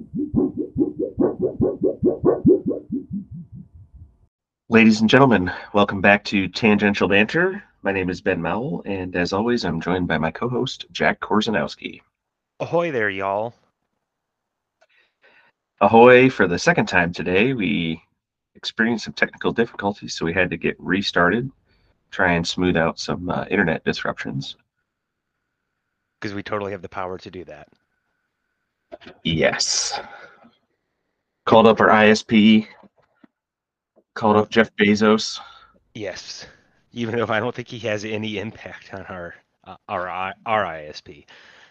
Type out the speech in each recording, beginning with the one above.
Ladies and gentlemen, welcome back to Tangential Banter. My name is Ben Mowell, and as always, I'm joined by my co-host, Jack Korzanowski. Ahoy there, y'all. Ahoy for the second time today. We experienced some technical difficulties, so we had to get restarted, try and smooth out some internet disruptions. Because we totally have the power to do that. Yes. Called up our ISP, called up Jeff Bezos. Yes. Even though I don't think he has any impact on our ISP.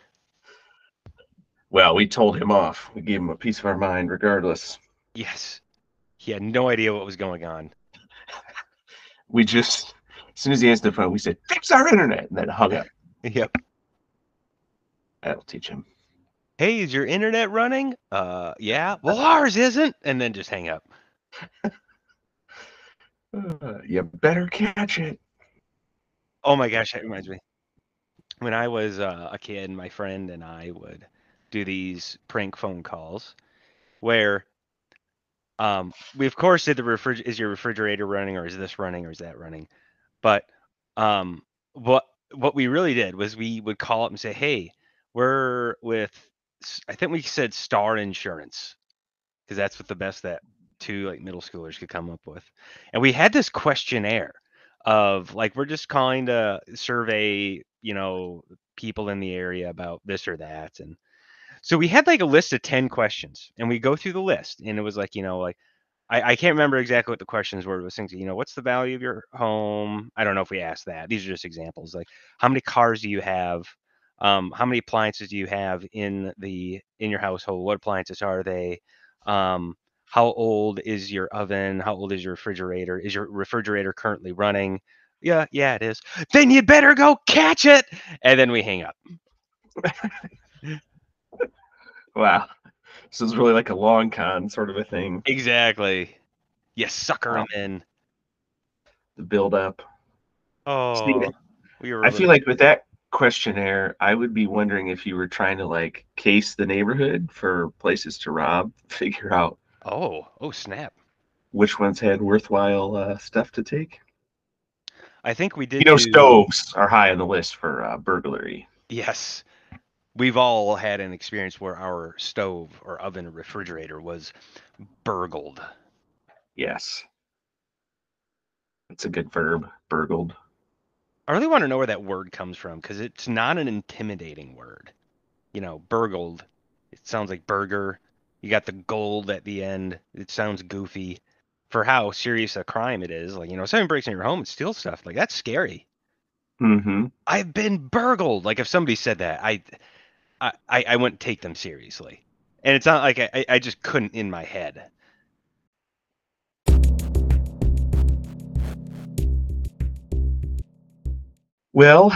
Well, we told him off. We gave him a piece of our mind regardless. Yes. He had no idea what was going on. We just, as soon as he answered the phone, we said, fix our internet, and then hung up. Yep. That'll teach him. Hey, is your internet running? Yeah. Well, ours isn't. And then just hang up. You better catch it. Oh my gosh, that reminds me. When I was a kid, my friend and I would do these prank phone calls where we of course did is your refrigerator running, or is this running, or is that running? But um, what what we really did was we would call up and say, "Hey, we're with," I think we said Star Insurance, because that's what the best that two like middle schoolers could come up with. And we had this questionnaire of like, we're just calling to survey, people in the area about this or that. And so we had like a list of 10 questions, and we go through the list, and it was like, like I can't remember exactly what the questions were. It was things, what's the value of your home? I don't know if we asked that. These are just examples. Like, how many cars do you have? How many appliances do you have in your household? What appliances are they? How old is your oven? How old is your refrigerator? Is your refrigerator currently running? Yeah, it is. Then you better go catch it. And then we hang up. Wow. This is really like a long con sort of a thing. Exactly. You sucker Wow. them in. The build up. See, Oh, we were I feel little. like with that questionnaire, I would be wondering if you were trying to like case the neighborhood for places to rob, figure out Oh, snap. which ones had worthwhile stuff to take. I think we You did know, do, stoves are high on the list for burglary. yes. We've all had an experience where our stove or oven or refrigerator was burgled. Yes, that's a good verb, burgled. I really want to know where that word comes from, because it's not an intimidating word. Burgled. It sounds like burger. You got the gold at the end. It sounds goofy for how serious a crime it is. Like, someone breaks in your home and steals stuff. Like, that's scary. Mm-hmm. I've been burgled. Like, if somebody said that, I wouldn't take them seriously. And it's not like I just couldn't in my head. Well,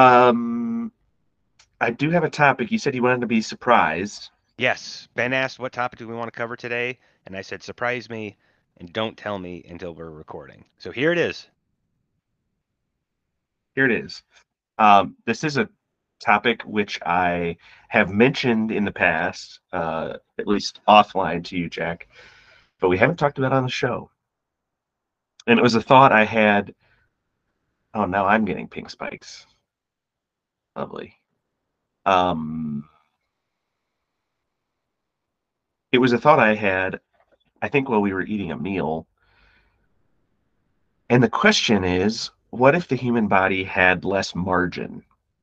I do have a topic. You said you wanted to be surprised. Yes, Ben asked what topic do we want to cover today, and I said surprise me and don't tell me until we're recording. So here it is. Here it is. This is a topic which I have mentioned in the past, at least offline to you, Jack, but we haven't talked about it on the show. And it was a thought I had. Oh, now I'm getting pink spikes. Lovely. Um, it was a thought I had, I think, while we were eating a meal. And the question is, what if the human body had less margin?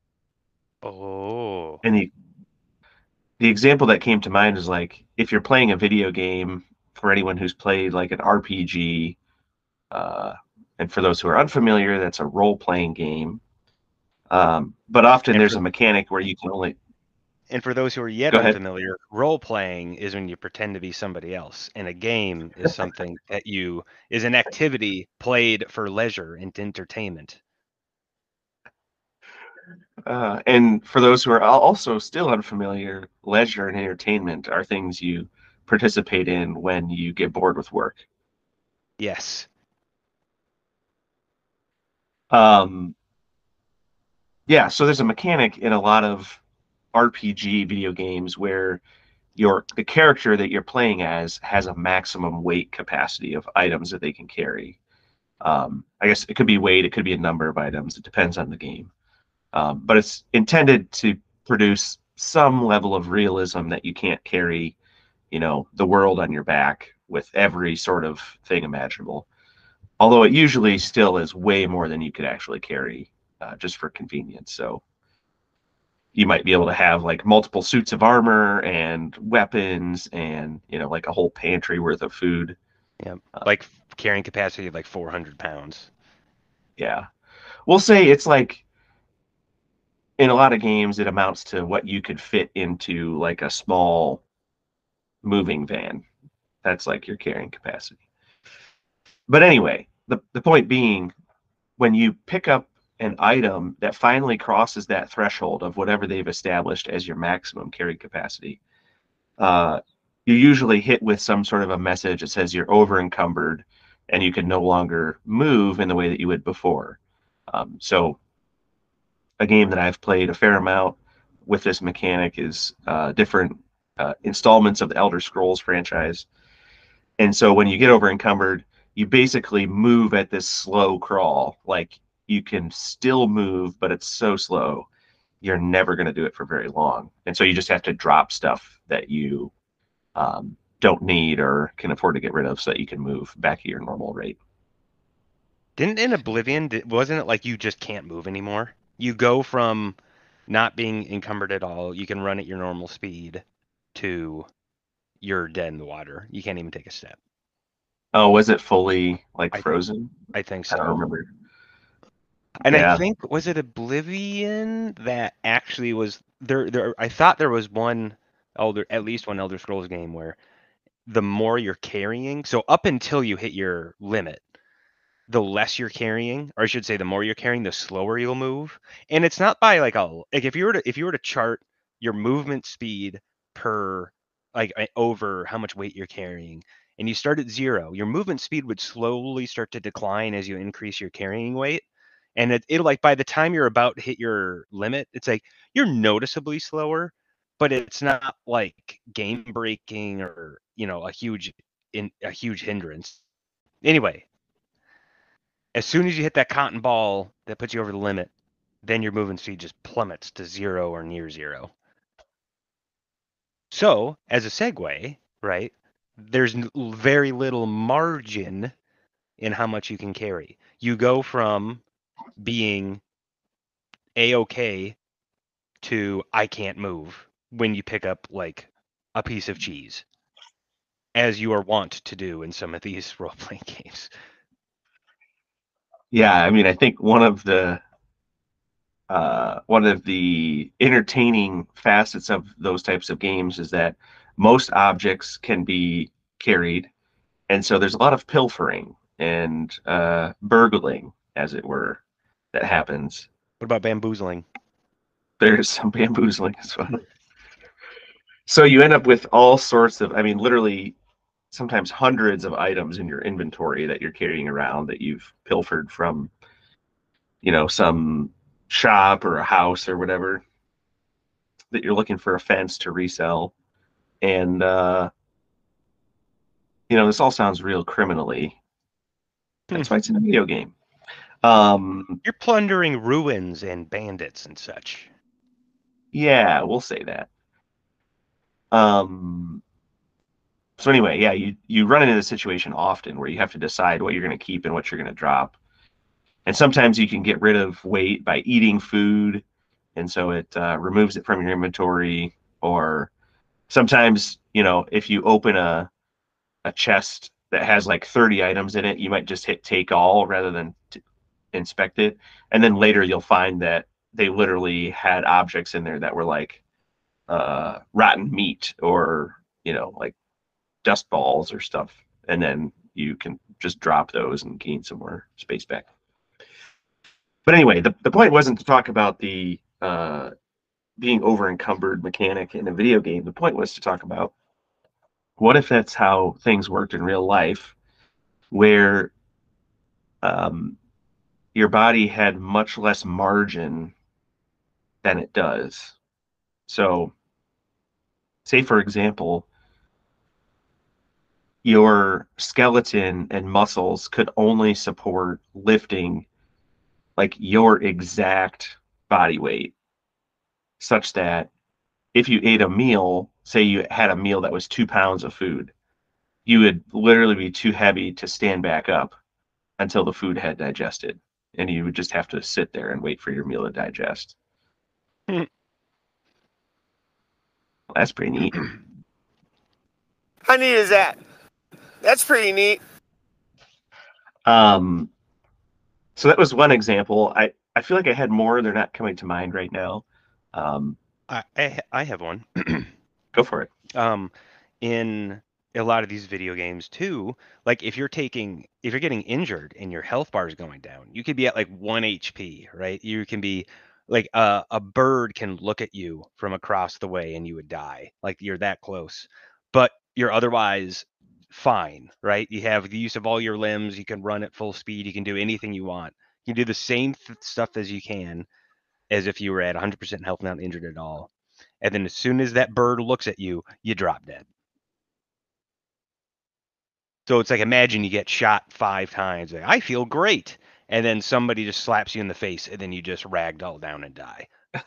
Oh, And the example that came to mind is like if you're playing a video game, for anyone who's played like an RPG, uh, and for those who are unfamiliar, that's a role-playing game. But often and there's for a mechanic where you can only and for those who are yet go ahead. unfamiliar, role playing is when you pretend to be somebody else, and a game is something that you is an activity played for leisure and entertainment. And for those who are also still unfamiliar, leisure and entertainment are things you participate in when you get bored with work. Yes. Um, yeah, so there's a mechanic in a lot of RPG video games where the character that you're playing as has a maximum weight capacity of items that they can carry. I guess it could be weight, it could be a number of items. It depends on the game. But it's intended to produce some level of realism that you can't carry, the world on your back with every sort of thing imaginable. Although it usually still is way more than you could actually carry, just for convenience. So you might be able to have like multiple suits of armor and weapons and, like a whole pantry worth of food. Yeah, like carrying capacity of like 400 pounds. Yeah. We'll say it's like in a lot of games, it amounts to what you could fit into like a small moving van. That's like your carrying capacity. But anyway, the point being, when you pick up an item that finally crosses that threshold of whatever they've established as your maximum carry capacity, uh, you usually hit with some sort of a message that says you're over encumbered and you can no longer move in the way that you would before. So a game that I've played a fair amount with this mechanic is different installments of the Elder Scrolls franchise. And so when you get over encumbered, you basically move at this slow crawl. Like you can still move, but it's so slow, you're never going to do it for very long. And so you just have to drop stuff that you don't need or can afford to get rid of so that you can move back at your normal rate. Didn't in Oblivion, wasn't it like you just can't move anymore? You go from not being encumbered at all, you can run at your normal speed, to you're dead in the water. You can't even take a step. Oh, was it fully like I frozen? I think I don't so. remember. And I Yeah. think, was it Oblivion that actually was there I thought there was at least one Elder Scrolls game where the more you're carrying, so up until you hit your limit, the less you're carrying, or I should say the more you're carrying, the slower you'll move. And it's not by like if you were to chart your movement speed per over how much weight you're carrying, and you start at 0, your movement speed would slowly start to decline as you increase your carrying weight. And it'll like by the time you're about to hit your limit, it's like you're noticeably slower, but it's not like game breaking or a huge hindrance. Anyway, as soon as you hit that cotton ball that puts you over the limit, then your movement speed just plummets to 0 or near 0. So, as a segue, right, there's very little margin in how much you can carry. You go from being A-OK to I can't move when you pick up like a piece of cheese, as you are wont to do in some of these role-playing games. Yeah, I mean, I think one of the entertaining facets of those types of games is that most objects can be carried, and so there's a lot of pilfering and burgling, as it were, that happens. What about bamboozling? There's some bamboozling as well. So you end up with all sorts of, I mean, literally sometimes hundreds of items in your inventory that you're carrying around that you've pilfered from, some shop or a house or whatever, that you're looking for a fence to resell. And this all sounds real criminally. That's why it's in a video game. You're plundering ruins and bandits and such. Yeah, we'll say that. Um, so anyway, yeah, you run into the situation often where you have to decide what you're going to keep and what you're going to drop. And sometimes you can get rid of weight by eating food, and so it removes it from your inventory. Or sometimes, if you open a chest that has like 30 items in it, you might just hit take all rather than inspect it. And then later you'll find that they literally had objects in there that were like rotten meat or, like dust balls or stuff. And then you can just drop those and gain some more space back. But anyway, the point wasn't to talk about the being over encumbered mechanic in a video game. The point was to talk about what if that's how things worked in real life, where um, your body had much less margin than it does. So say for example, your skeleton and muscles could only support lifting like your exact body weight, such that if you ate a meal, say you had a meal that was 2 pounds of food, you would literally be too heavy to stand back up until the food had digested. And you would just have to sit there and wait for your meal to digest. Well, that's pretty neat. How neat is that? That's pretty neat. Um, so that was one example. I feel like I had more. They're not coming to mind right now. Um, I have one. Go for it. In a lot of these video games too, like if you're getting injured and your health bar is going down, you could be at like 1 HP, right? You can be like a bird can look at you from across the way and you would die. Like you're that close. But you're otherwise fine, right? You have the use of all your limbs, you can run at full speed, you can do anything you want. You can do the same stuff as you can as if you were at 100% health, not injured at all. And then as soon as that bird looks at you, you drop dead. So it's like imagine you get shot 5 times. Like, I feel great. And then somebody just slaps you in the face and then you just ragdoll down and die.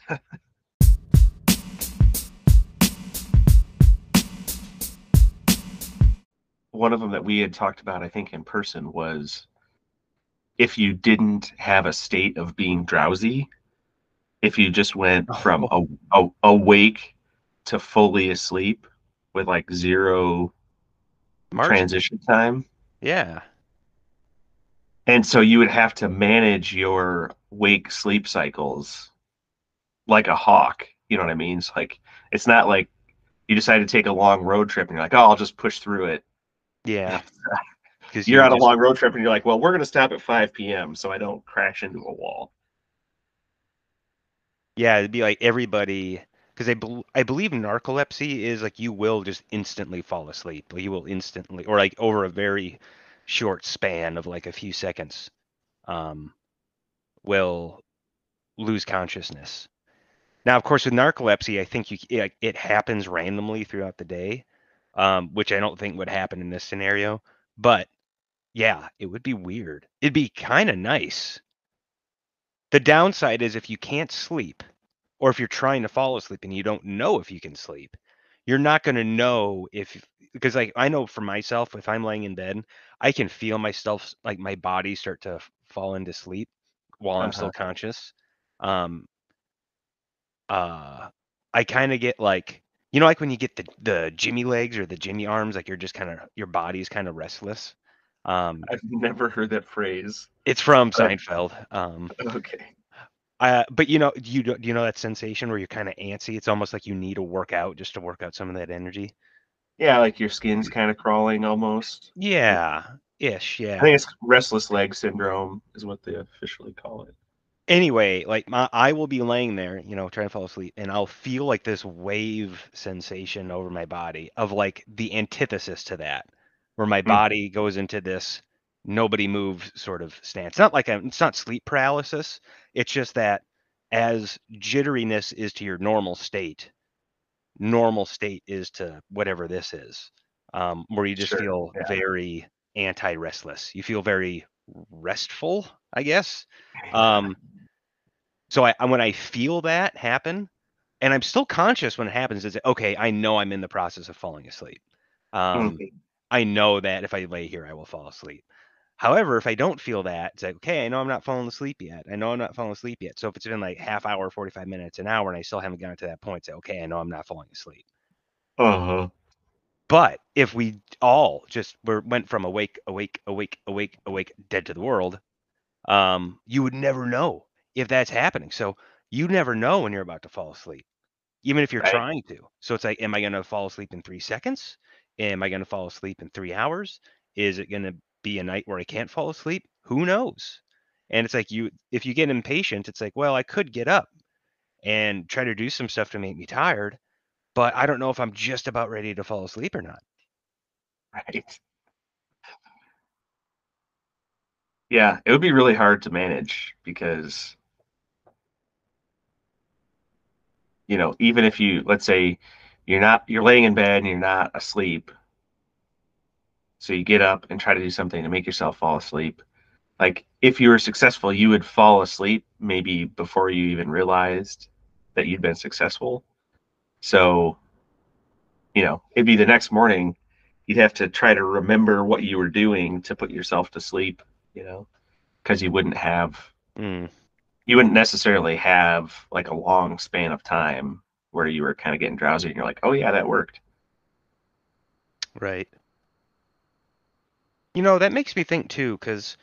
One of them that we had talked about, I think, in person was if you didn't have a state of being drowsy, if you just went from awake to fully asleep with like zero transition time. Yeah. And so you would have to manage your wake sleep cycles like a hawk. You know what I mean? It's like it's not like you decide to take a long road trip and you're like, oh, I'll just push through it. Yeah. Because you're on a long road trip and you're like, well, we're going to stop at 5 p.m. so I don't crash into a wall. Yeah, it'd be like everybody, because I believe narcolepsy is like you will just instantly fall asleep. Like you will instantly, or like over a very short span of like a few seconds, will lose consciousness. Now, of course, with narcolepsy, I think it happens randomly throughout the day, which I don't think would happen in this scenario. But yeah, it would be weird. It'd be kind of nice. The downside is if you can't sleep, or if you're trying to fall asleep and you don't know if you can sleep, you're not going to know because like I know for myself, if I'm laying in bed, I can feel myself, like my body start to fall into sleep while I'm still conscious. Um, I kind of get like, like when you get the Jimmy legs or the Jimmy arms, like you're just kind of, your body's kind of restless. I've never heard that phrase. It's from Seinfeld. Okay. But do you know that sensation where you're kind of antsy? It's almost like you need to work out just to work out some of that energy. Yeah, like your skin's kind of crawling almost. Yeah, ish. Yeah. I think it's restless leg syndrome is what they officially call it. Anyway, like I will be laying there, trying to fall asleep, and I'll feel like this wave sensation over my body of like the antithesis to that, where my body goes into this nobody moves sort of stance. It's not sleep paralysis. It's just that as jitteriness is to your normal state is to whatever this is, where you just feel very anti-restless. You feel very restful, I guess. So when I feel that happen, and I'm still conscious when it happens, is okay, I know I'm in the process of falling asleep. I know that if I lay here, I will fall asleep. However, if I don't feel that, it's like, okay, I know I'm not falling asleep yet. I know I'm not falling asleep yet. So if it's been like half hour, 45 minutes, an hour, and I still haven't gotten to that point, say, okay, I know I'm not falling asleep. But if we all just went from awake, dead to the world, you would never know if that's happening. So you never know when you're about to fall asleep, even if you're trying to. So it's like, am I going to fall asleep in 3 seconds? Am I going to fall asleep in 3 hours? Is it going to be a night where I can't fall asleep? Who knows? And it's like if you get impatient, it's like, well, I could get up and try to do some stuff to make me tired, but I don't know if I'm just about ready to fall asleep or not. Right. Yeah, it would be really hard to manage because, even if you, let's say you're laying in bed and you're not asleep. So you get up and try to do something to make yourself fall asleep. Like if you were successful, you would fall asleep maybe before you even realized that you'd been successful. So, it'd be the next morning, you'd have to try to remember what you were doing to put yourself to sleep, because Mm, you wouldn't necessarily have like a long span of time where you were kind of getting drowsy and you're like, oh yeah, that worked. right. You know, that makes me think too, because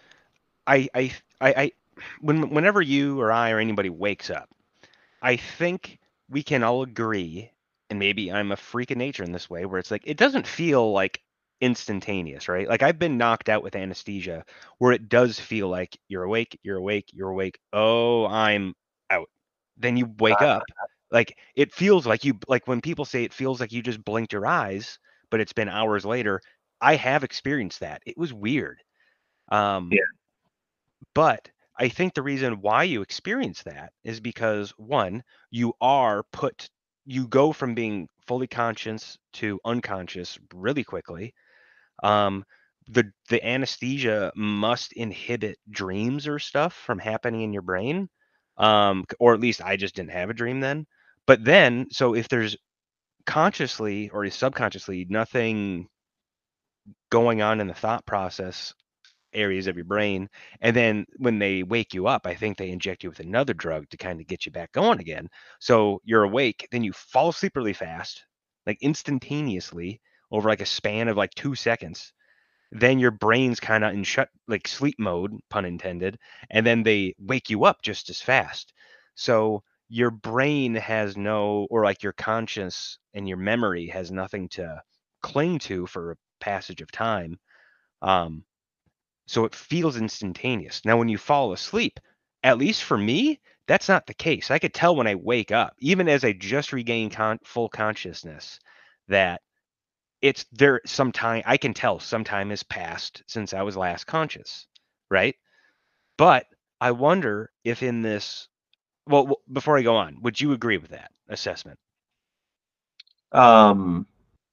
I whenever you or I or anybody wakes up, I think we can all agree, and maybe I'm a freak of nature in this way, where it's like it doesn't feel like instantaneous, right? Like I've been knocked out with anesthesia where it does feel like you're awake, you're awake, you're awake. Oh, I'm out. Then you wake up. Like it feels like like when people say it feels like you just blinked your eyes, but it's been hours later. I have experienced that. It was weird. Um, Yeah. but I think the reason why you experience that is because one, you go from being fully conscious to unconscious really quickly. Um, the anesthesia must inhibit dreams or stuff from happening in your brain. Or at least I just didn't have a dream then. But then, so if there's consciously or subconsciously nothing going on in the thought process areas of your brain. And then when they wake you up, I think they inject you with another drug to kind of get you back going again. So you're awake, then you fall asleep really fast, like instantaneously over like a span of like 2 seconds. Then your brain's kind of in like sleep mode, pun intended. And then they wake you up just as fast. So your brain has or like your conscience and your memory has nothing to cling to for a passage of time. Um, so it feels instantaneous. Now, when you fall asleep, at least for me, that's not the case. I could tell when I wake up, even as I just regain full consciousness, that it's there some time. I can tell some time has passed since I was last conscious, right? But I wonder if in this, well, before I go on, would you agree with that assessment? Um,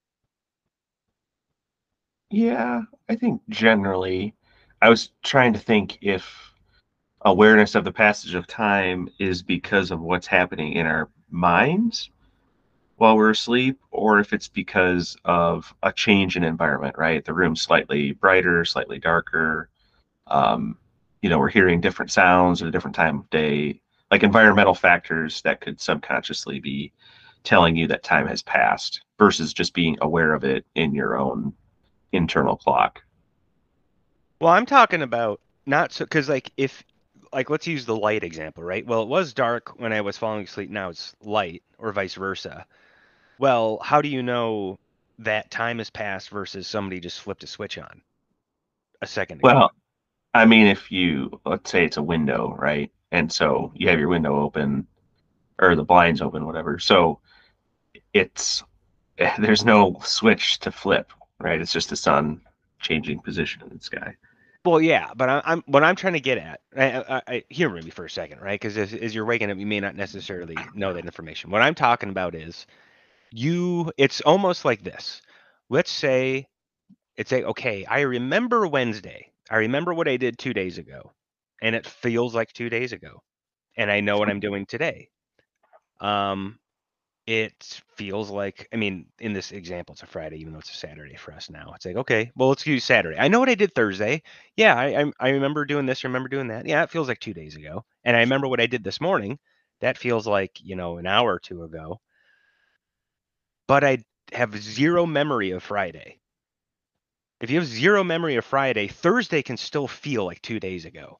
yeah, I think generally, I was trying to think if awareness of the passage of time is because of what's happening in our minds while we're asleep, or if it's because of a change in environment, right? The room's slightly brighter, slightly darker. Um, we're hearing different sounds at a different time of day, like environmental factors that could subconsciously be telling you that time has passed versus just being aware of it in your own internal clock. Well, I'm talking about not so because like if like let's use the light example, right? Well, it was dark when I was falling asleep. Now it's light, or vice versa. Well, how do you know that time has passed versus somebody just flipped a switch on a second ago? Well, I mean, if let's say it's a window, right? And so you have your window open or the blinds open, whatever. So it's there's no switch to flip, right? It's just the sun changing position in the sky. Well, yeah, but I'm what I'm trying to get at. Humor me for a second, right? Because as you're waking up, you may not necessarily know that information. What I'm talking about is It's almost like this. Let's say okay, I remember Wednesday. I remember what I did 2 days ago, and it feels like 2 days ago, and I know what I'm doing today. Um, it feels like, I mean, in this example, it's a Friday, even though it's a Saturday for us now. It's like, okay, well, let's use Saturday. I know what I did Thursday. Yeah, I remember doing this, remember doing that. Yeah, it feels like 2 days ago. And I remember what I did this morning. That feels like, an hour or two ago. But I have zero memory of Friday. If you have zero memory of Friday, Thursday can still feel like 2 days ago.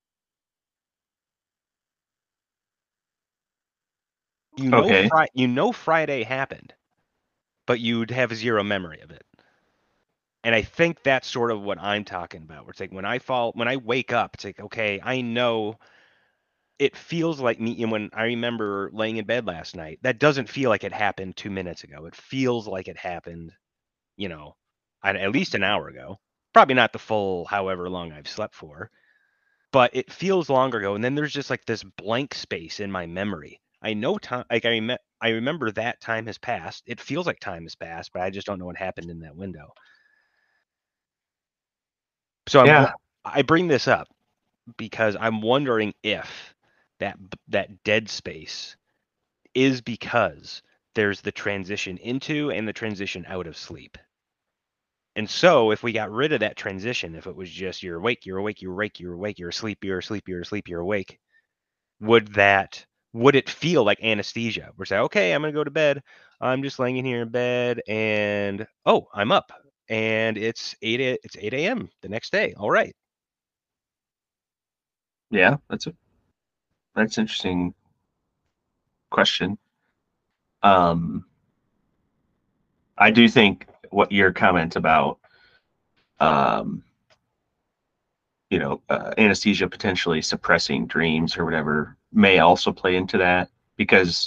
Okay. You know Friday happened, but you'd have zero memory of it. And I think that's sort of what I'm talking about. Where it's like when I wake up, it's like, okay, I know it feels like me. And when I remember laying in bed last night, that doesn't feel like it happened 2 minutes ago. It feels like it happened, you know, at least an hour ago. Probably not the full however long I've slept for, but it feels longer ago. And then there's just like this blank space in my memory. I know time. Like I remember that time has passed. It feels like time has passed, but I just don't know what happened in that window. So Yeah. I bring this up because I'm wondering if that dead space is because there's the transition into and the transition out of sleep. And so if we got rid of that transition, if it was just you're awake, you're awake, you're awake, you're awake, you're asleep, you're asleep, you're asleep, you're awake, would it feel like anesthesia? We're saying, okay, I'm gonna go to bed. I'm just laying in here in bed, and oh, I'm up, and it's 8 a.m. the next day. All right. Yeah, that's an interesting question. I do think what your comment about um, anesthesia potentially suppressing dreams or whatever may also play into that, because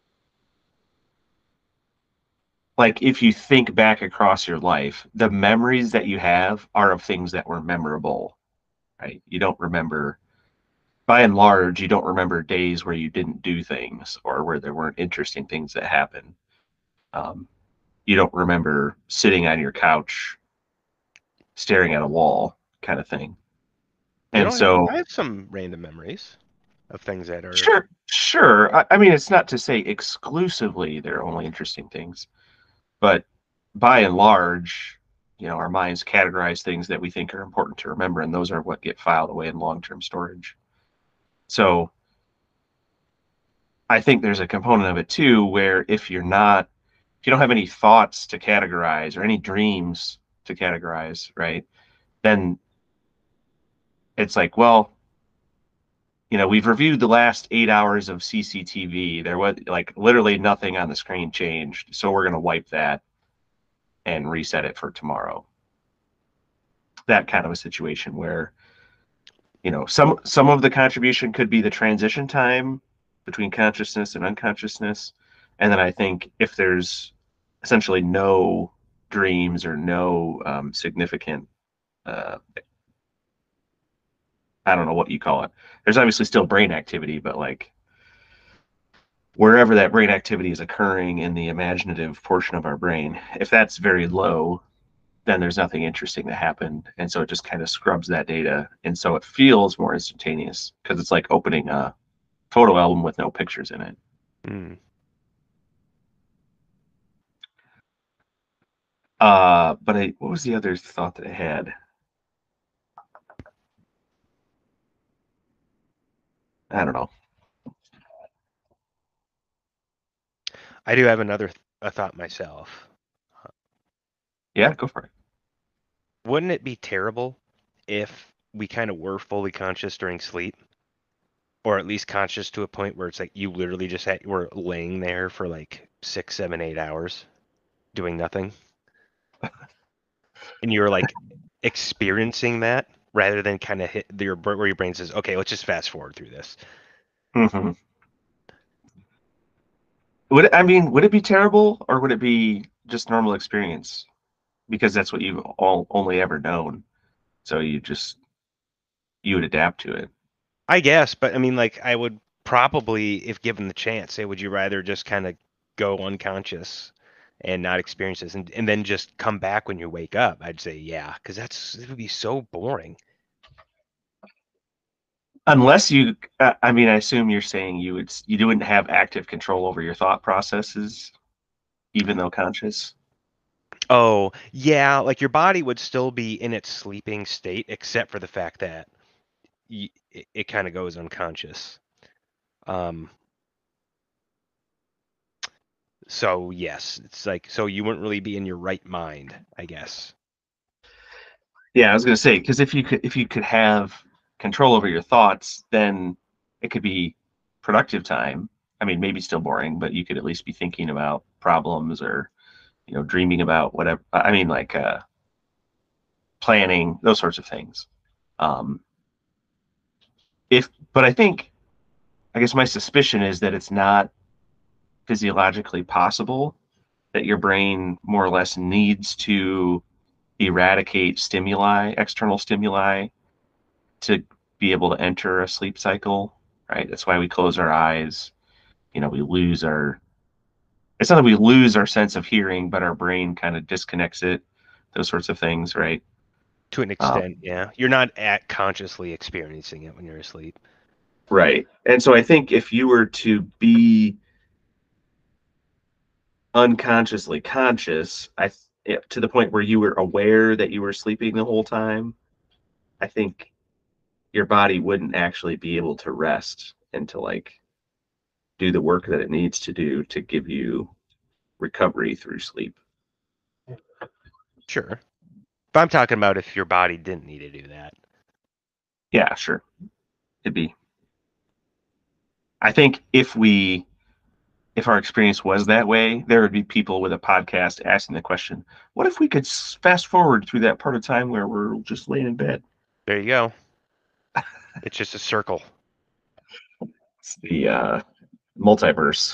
like if you think back across your life, the memories that you have are of things that were memorable, right? You don't remember, by and large, you don't remember days where you didn't do things or where there weren't interesting things that happened. Um, you don't remember sitting on your couch staring at a wall kind of thing. You And don't have, so, I have some random memories of things that are. sure. I mean, it's not to say exclusively they're only interesting things, but by and large, our minds categorize things that we think are important to remember, and those are what get filed away in long-term storage. So I think there's a component of it too, where if you don't have any thoughts to categorize or any dreams to categorize, right, then it's like, well, we've reviewed the last 8 hours of CCTV. There was like literally nothing on the screen changed. So we're going to wipe that and reset it for tomorrow. That kind of a situation where, some of the contribution could be the transition time between consciousness and unconsciousness. And then I think if there's essentially no dreams or no significant, uh, I don't know what you call it. There's obviously still brain activity, but like wherever that brain activity is occurring in the imaginative portion of our brain, if that's very low, then there's nothing interesting that happened. And so it just kind of scrubs that data. And so it feels more instantaneous because it's like opening a photo album with no pictures in it. Mm. But what was the other thought that I had? I don't know. I do have a thought myself. Yeah, go for it. Wouldn't it be terrible if we kind of were fully conscious during sleep? Or at least conscious to a point where it's like you literally just were laying there for like 6, 7, 8 hours doing nothing. And you're like experiencing that rather than kind of hit where your brain says, okay, let's just fast forward through this. Mm-hmm. Would it be terrible or would it be just normal experience? Because that's what you've only ever known. So you would adapt to it. I guess, but I mean, like, I would probably, if given the chance, say, would you rather just kind of go unconscious and not experience this and then just come back when you wake up? I'd say, yeah, because it would be so boring. Unless I mean, I assume you're saying you wouldn't have active control over your thought processes, even though conscious. Oh, yeah, like your body would still be in its sleeping state, except for the fact that it kind of goes unconscious. Um, so yes, it's like, so you wouldn't really be in your right mind, I guess. Yeah, I was gonna say, because if you could have control over your thoughts, then it could be productive time. I mean, maybe still boring, but you could at least be thinking about problems or dreaming about whatever. I mean, like planning, those sorts of things. Um, but I guess my suspicion is that it's not physiologically possible, that your brain more or less needs to eradicate external stimuli, to be able to enter a sleep cycle, right? That's why we close our eyes. we lose our. It's not that we lose our sense of hearing, but our brain kind of disconnects it. Those sorts of things, right? To an extent, yeah. You're not consciously experiencing it when you're asleep. Right. And so I think if you were to be unconsciously conscious, to the point where you were aware that you were sleeping the whole time, I think your body wouldn't actually be able to rest and to like do the work that it needs to do to give you recovery through sleep. Sure. But I'm talking about if your body didn't need to do that. Yeah, sure. It'd be. I think if our experience was that way, there would be people with a podcast asking the question, what if we could fast forward through that part of time where we're just laying in bed? There you go. It's just a circle. It's the multiverse.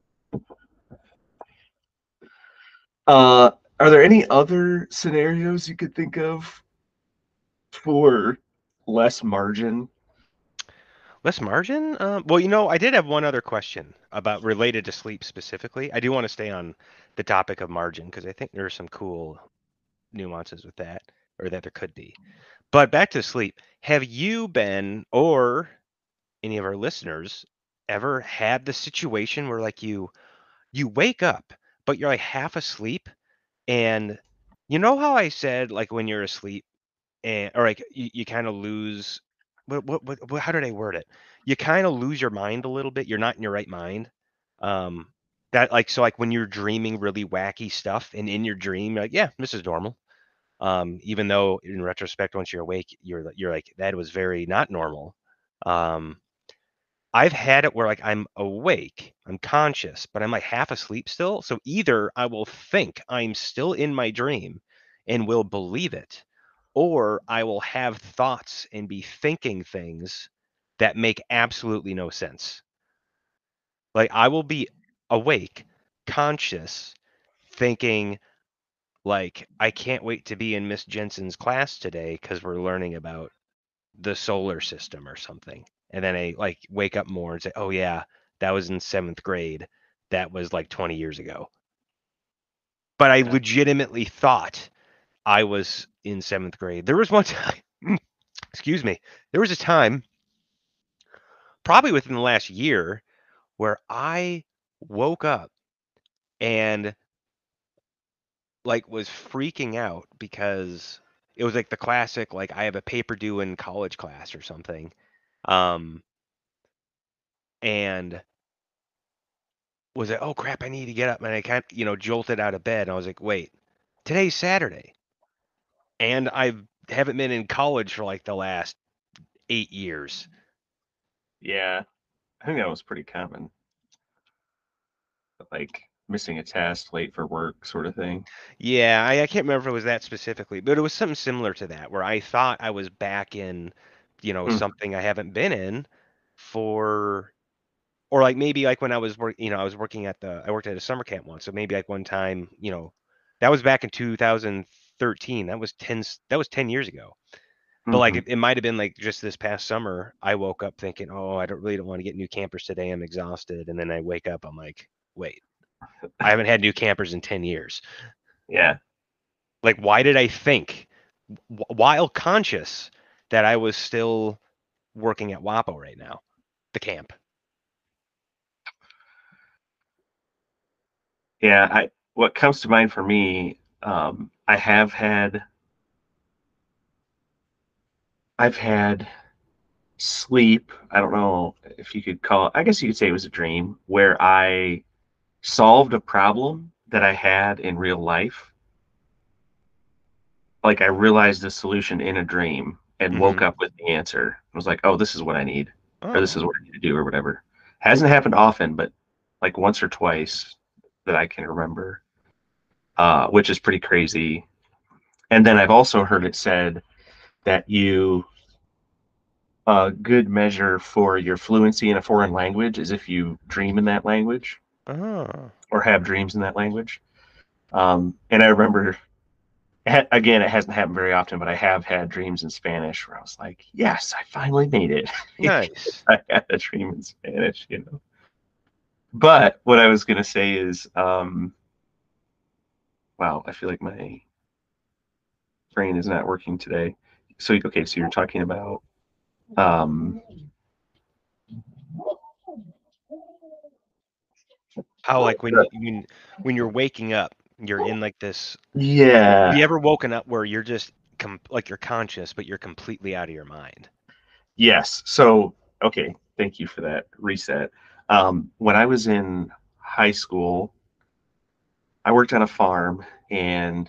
Are there any other scenarios you could think of for less margin? Less margin? Well, I did have one other question about related to sleep specifically. I do want to stay on the topic of margin because I think there are some cool nuances with that, or that there could be. But back to sleep. Have you been, or any of our listeners, ever had the situation where like you wake up, but you're like half asleep, and you know how I said like when you're asleep, or like you kind of lose. How did I word it? You kind of lose your mind a little bit. You're not in your right mind. Um, that like so like when you're dreaming really wacky stuff, and in your dream, you're like, yeah, this is normal. Even though in retrospect, once you're awake, you're like, that was very not normal. Um, I've had it where like I'm awake, I'm conscious, but I'm like half asleep still. So either I will think I'm still in my dream and will believe it, or I will have thoughts and be thinking things that make absolutely no sense. Like I will be awake, conscious, thinking like I can't wait to be in Miss Jensen's class today because we're learning about the solar system or something. And then I like wake up more and say, oh yeah, that was in 7th grade. That was like 20 years ago. But I legitimately thought I was in 7th grade. There was one time, excuse me, there was a time, probably within the last year, where I woke up and like was freaking out because it was like the classic, like I have a paper due in college class or something. And was like, oh crap, I need to get up. And I kind of, jolted out of bed. And I was like, wait, today's Saturday. And I haven't been in college for like the last 8 years. Yeah, I think that was pretty common. Like missing a test, late for work, sort of thing. Yeah, I can't remember if it was that specifically, but it was something similar to that where I thought I was back in, something I haven't been in for, or like maybe like when I was I worked at a summer camp once. So maybe like one time, that was back in 2013. That was 10 years ago. But like it might have been like just this past summer, I woke up thinking, oh, I don't want to get new campers today. I'm exhausted. And then I wake up, I'm like, wait, I haven't had new campers in 10 years. Yeah. Like, why did I think, while conscious, that I was still working at WAPO right now, the camp? Yeah, what comes to mind for me, I've had sleep. I don't know if you could call it, I guess you could say it was a dream where I solved a problem that I had in real life. Like I realized the solution in a dream and woke up with the answer. I was like, oh, this is what I need, or this is what I need to do, or whatever. Hasn't happened often, but like once or twice that I can remember, which is pretty crazy. And then I've also heard it said that a good measure for your fluency in a foreign language is if you dream in that language or have dreams in that language. And I remember, again, it hasn't happened very often, but I have had dreams in Spanish where I was like, yes, I finally made it. Nice. I had a dream in Spanish, But what I was gonna say is, wow, I feel like my brain is not working today. So okay, so you're talking about um, How like when you're waking up, you're in like this. Have you yeah, ever woken up where you're just like you're conscious, but you're completely out of your mind? yes. So okay, thank you for that reset. When I was in high school, I worked on a farm and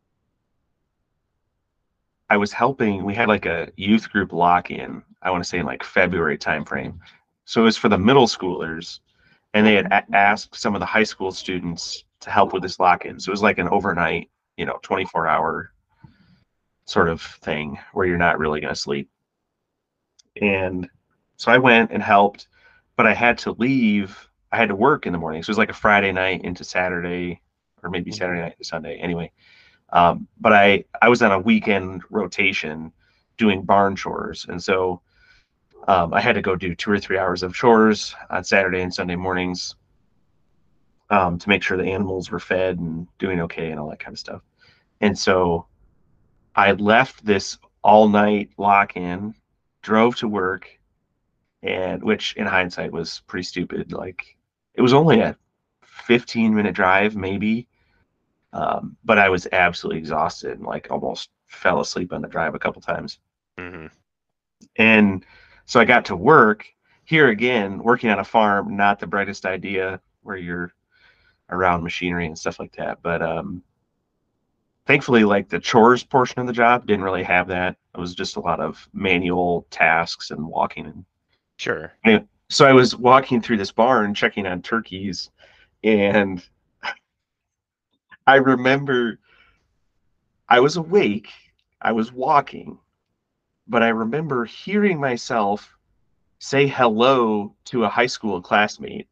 I was helping. We had like a youth group lock-in. I want to say in like February timeframe. So it was for the middle schoolers, and they had asked some of the high school students to help with this lock-in. So it was like an overnight, 24-hour sort of thing where you're not really going to sleep. And so I went and helped, but I had to leave. I had to work in the morning. So it was like a Friday night into Saturday, or maybe Saturday night to Sunday. Anyway, but I was on a weekend rotation doing barn chores, and so I had to go do 2 or 3 hours of chores on Saturday and Sunday mornings to make sure the animals were fed and doing okay and all that kind of stuff. And so I left this all night lock in, drove to work, and which in hindsight was pretty stupid. Like it was only a 15-minute drive, maybe. But I was absolutely exhausted and like almost fell asleep on the drive a couple times. Mm-hmm. And so I got to work here again, working on a farm, not the brightest idea where you're around machinery and stuff like that. But thankfully, like the chores portion of the job didn't really have that. It was just a lot of manual tasks and walking. And Sure. anyway, so I was walking through this barn, checking on turkeys, and I remember I was awake, I was walking, but I remember hearing myself say hello to a high school classmate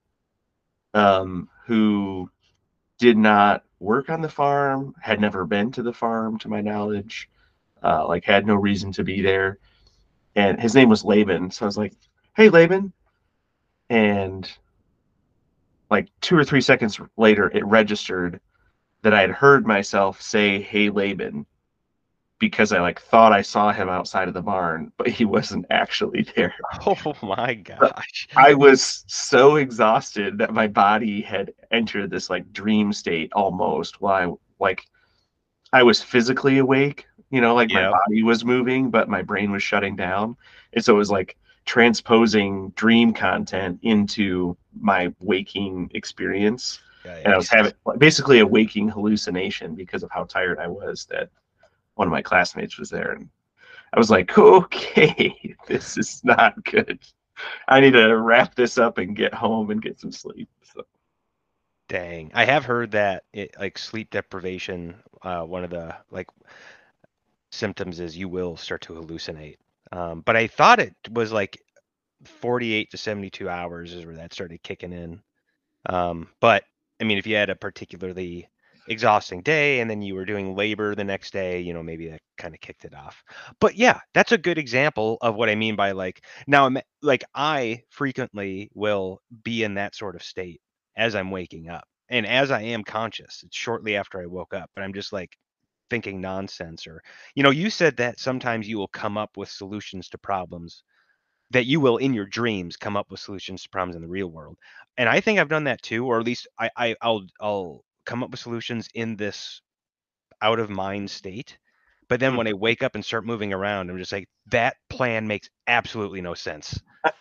who did not work on the farm, had never been to the farm to my knowledge, like had no reason to be there. And his name was Laban. So I was like, hey, Laban. And like 2 or 3 seconds later, it registered that I had heard myself say, hey, Laban, because I like thought I saw him outside of the barn, but he wasn't actually there. Oh my gosh. I was so exhausted that my body had entered this like dream state almost while I was physically awake, like my Yep. body was moving, but my brain was shutting down. And so it was like transposing dream content into my waking experience. And I was Yikes. having basically a waking hallucination because of how tired I was that one of my classmates was there. And I was like, okay, this is not good. I need to wrap this up and get home and get some sleep. So, Dang. I have heard that it like sleep deprivation, one of the like symptoms is you will start to hallucinate. But I thought it was like 48 to 72 hours is where that started kicking in. But I mean, if you had a particularly exhausting day and then you were doing labor the next day, maybe that kind of kicked it off. But yeah, that's a good example of what I mean by like now like I frequently will be in that sort of state as I'm waking up. And as I am conscious, it's shortly after I woke up, but I'm just like thinking nonsense or you said that sometimes you will come up with solutions to problems that you will in your dreams come up with solutions to problems in the real world. And I think I've done that too, or at least I'll come up with solutions in this out of mind state. But then when I wake up and start moving around, I'm just like, that plan makes absolutely no sense.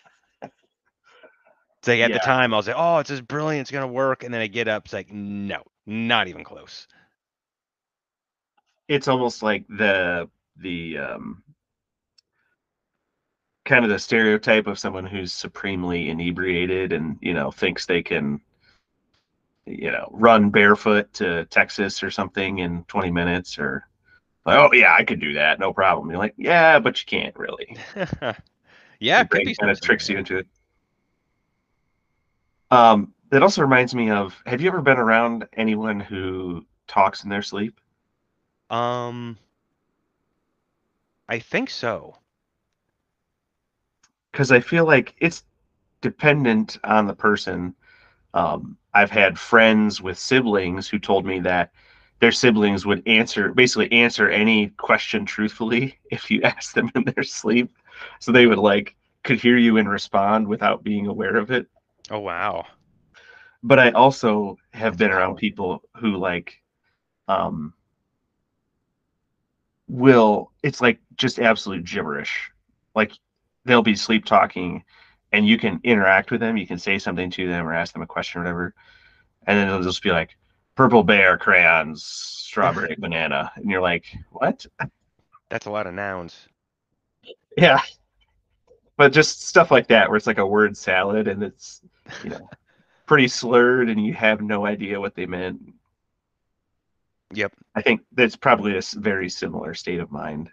It's like at the yeah, time I was like, oh, it's just brilliant, it's gonna work. And then I get up, it's like, no, not even close. it's almost like the kind of the stereotype of someone who's supremely inebriated and thinks they can run barefoot to Texas or something in 20 minutes or like, oh yeah, I could do that, no problem. You're like, yeah, but you can't really. Yeah, Your it could brain be kind of something like tricks you that. into it. That also reminds me of, have you ever been around anyone who talks in their sleep? Um, I think so. Because I feel like it's dependent on the person. I've had friends with siblings who told me that their siblings would basically answer any question truthfully if you asked them in their sleep. So they would like could hear you and respond without being aware of it. Oh wow. But I also have That's been around powerful. people who like um will it's like just absolute gibberish. Like they'll be sleep talking and you can interact with them, you can say something to them or ask them a question or whatever, and then it'll just be like purple bear crayons, strawberry banana, and you're like, what? That's a lot of nouns. Yeah, but just stuff like that where it's like a word salad and it's you know pretty slurred and you have no idea what they meant. Yep. I think that's probably a very similar state of mind.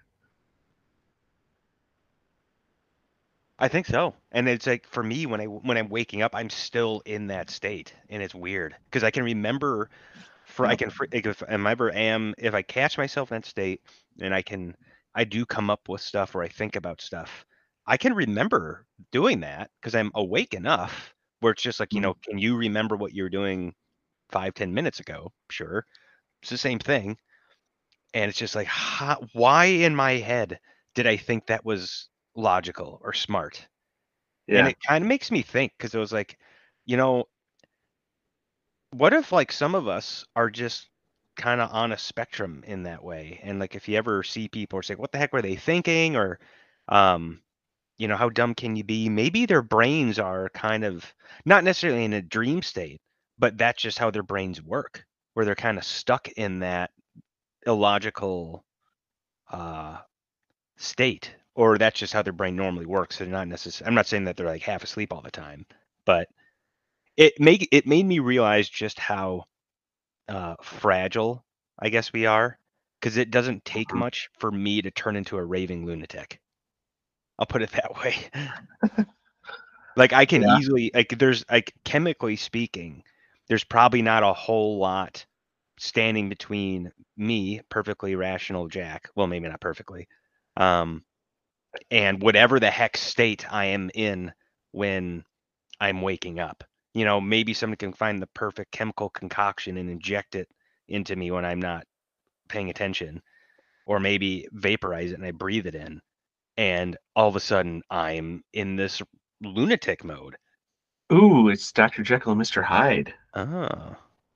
I think so. And it's like for me when I'm waking up, I'm still in that state, and it's weird because I can remember I Yep. can like, if I catch myself in that state and I do come up with stuff or I think about stuff, I can remember doing that because I'm awake enough where it's just like, Mhm. can you remember what you were doing 5-10 minutes ago? Sure. It's the same thing. And it's just like, why in my head did I think that was logical or smart? And Yeah. it kind of makes me think because it was like, you know, what if like some of us are just kind of on a spectrum in that way? And like if you ever see people or say, what the heck were they thinking? Or um, how dumb can you be? Maybe their brains are kind of not necessarily in a dream state, but that's just how their brains work, where they're kind of stuck in that illogical uh state. Or that's just how their brain normally works. So they're not necessarily I'm not saying that they're like half asleep all the time, but it made me realize just how fragile I guess we are, because it doesn't take Mhm. much for me to turn into a raving lunatic. I'll put it that way. Like I can Yeah. easily there's like chemically speaking, there's probably not a whole lot standing between me, perfectly rational Jack. Well, maybe not perfectly. Um, and whatever the heck state I am in when I'm waking up. Maybe someone can find the perfect chemical concoction and inject it into me when I'm not paying attention, or maybe vaporize it and I breathe it in, and all of a sudden I'm in this lunatic mode. Ooh, it's Dr. Jekyll and Mr. Hyde. Oh.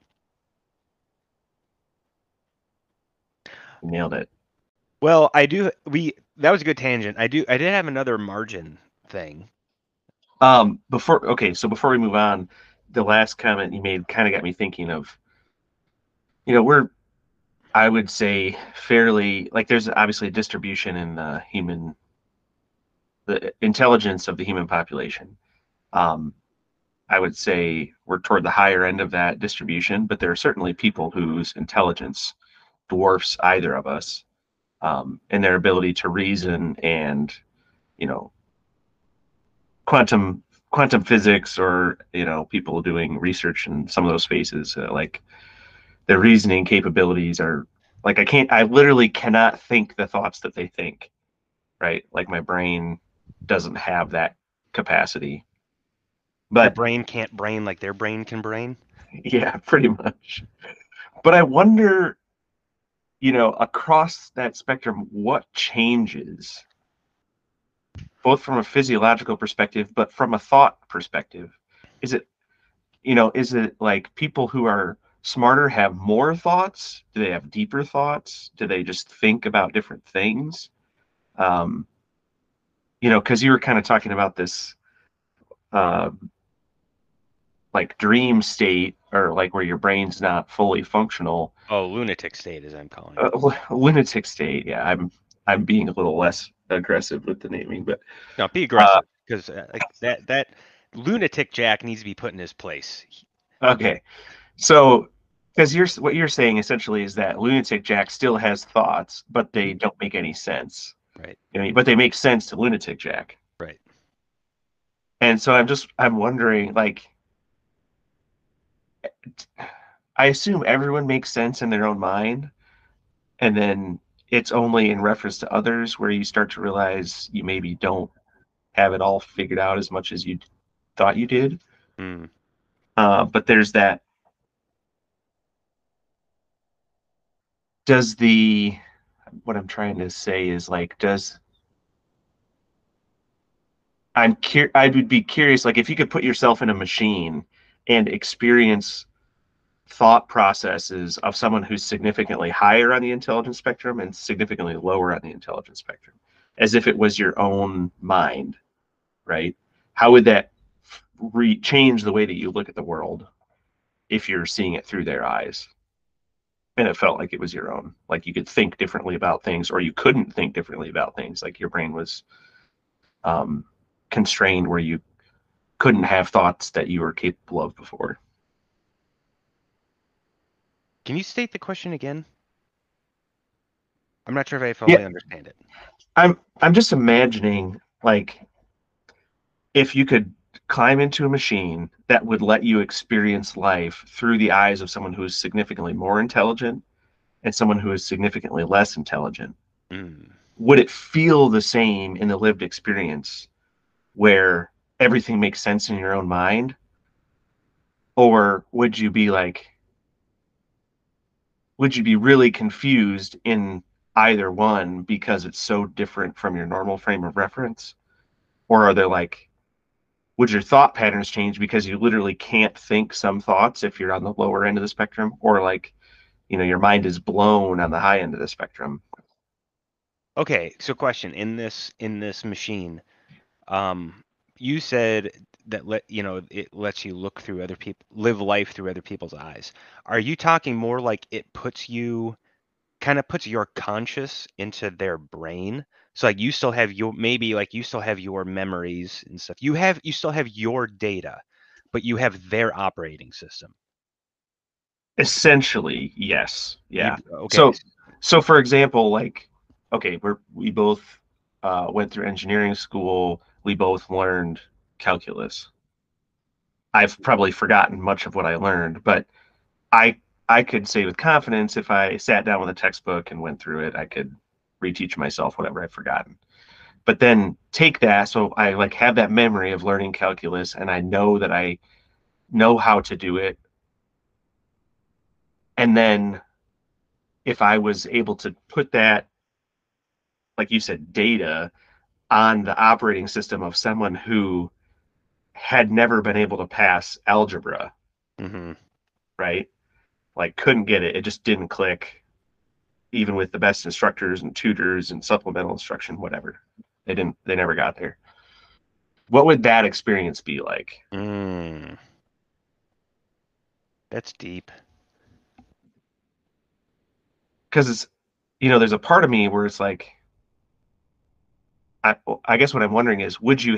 Nailed it. Well, that was a good tangent. I did have another margin thing. Before we move on, the last comment you made kind of got me thinking of, we're, I would say, fairly, like, there's obviously a distribution in the intelligence of the human population. Um, I would say we're toward the higher end of that distribution, but there are certainly people whose intelligence dwarfs either of us, in their ability to reason and, you know, quantum quantum physics, or people doing research in some of those spaces, like their reasoning capabilities are like I literally cannot think the thoughts that they think, right? Like my brain doesn't have that capacity. Your But brain can't brain like their brain can brain. yeah, pretty much. But I wonder, across that spectrum, what changes both from a physiological perspective, but from a thought perspective? Is it, is it like people who are smarter have more thoughts? Do they have deeper thoughts? Do they just think about different things? Um, because you were kind of talking about this, uh, like dream state, or like where your brain's not fully functional. Oh, lunatic state, as I'm calling it. Lunatic state. Yeah, I'm being a little less aggressive with the naming, but No, be uh, aggressive because like that lunatic Jack needs to be put in his place. okay. So, because what you're saying essentially is that lunatic Jack still has thoughts, but they don't make any sense. Right. But they make sense to lunatic Jack. Right. And so I'm wondering, like, I assume everyone makes sense in their own mind, and then it's only in reference to others where you start to realize you maybe don't have it all figured out as much as you thought you did. Hmm. But there's that. Does the what I'm trying to say is like, I would be curious, like if you could put yourself in a machine and experience thought processes of someone who's significantly higher on the intelligence spectrum and significantly lower on the intelligence spectrum, as if it was your own mind, right? How would that change the way that you look at the world if you're seeing it through their eyes? And it felt like it was your own, like you could think differently about things, or you couldn't think differently about things, like your brain was um, constrained where you couldn't have thoughts that you were capable of before. Can you state the question again? I'm not sure if I fully Yeah, understand it. I'm just imagining like if you could climb into a machine that would let you experience life through the eyes of someone who is significantly more intelligent and someone who is significantly less intelligent, Mm. would it feel the same in the lived experience where everything makes sense in your own mind? Or would you be really confused in either one because it's so different from your normal frame of reference? Or are there like, would your thought patterns change because you literally can't think some thoughts if you're on the lower end of the spectrum? Or like, your mind is blown on the high end of the spectrum? Okay, so question in this machine, um, you said that it lets you look through other people, live life through other people's eyes. Are you talking more like it kind of puts your conscious into their brain? So like you still have your memories and stuff. You still have your data, but you have their operating system. Essentially, yes. You Yeah. okay? So for example, like, okay, we both went through engineering school. We both learned calculus. I've probably forgotten much of what I learned, but I I could say with confidence if I sat down with a textbook and went through it, I could reteach myself whatever I've forgotten. But then take that, so I like have that memory of learning calculus, and I know that I know how to do it. And then if I was able to put that, like you said, data on the operating system of someone who had never been able to pass algebra, Hmm. right? Like couldn't get it. It just didn't click, even with the best instructors and tutors and supplemental instruction, whatever. They never got there. What would that experience be like? Mm, that's deep. Because there's a part of me where it's like, I guess what I'm wondering is,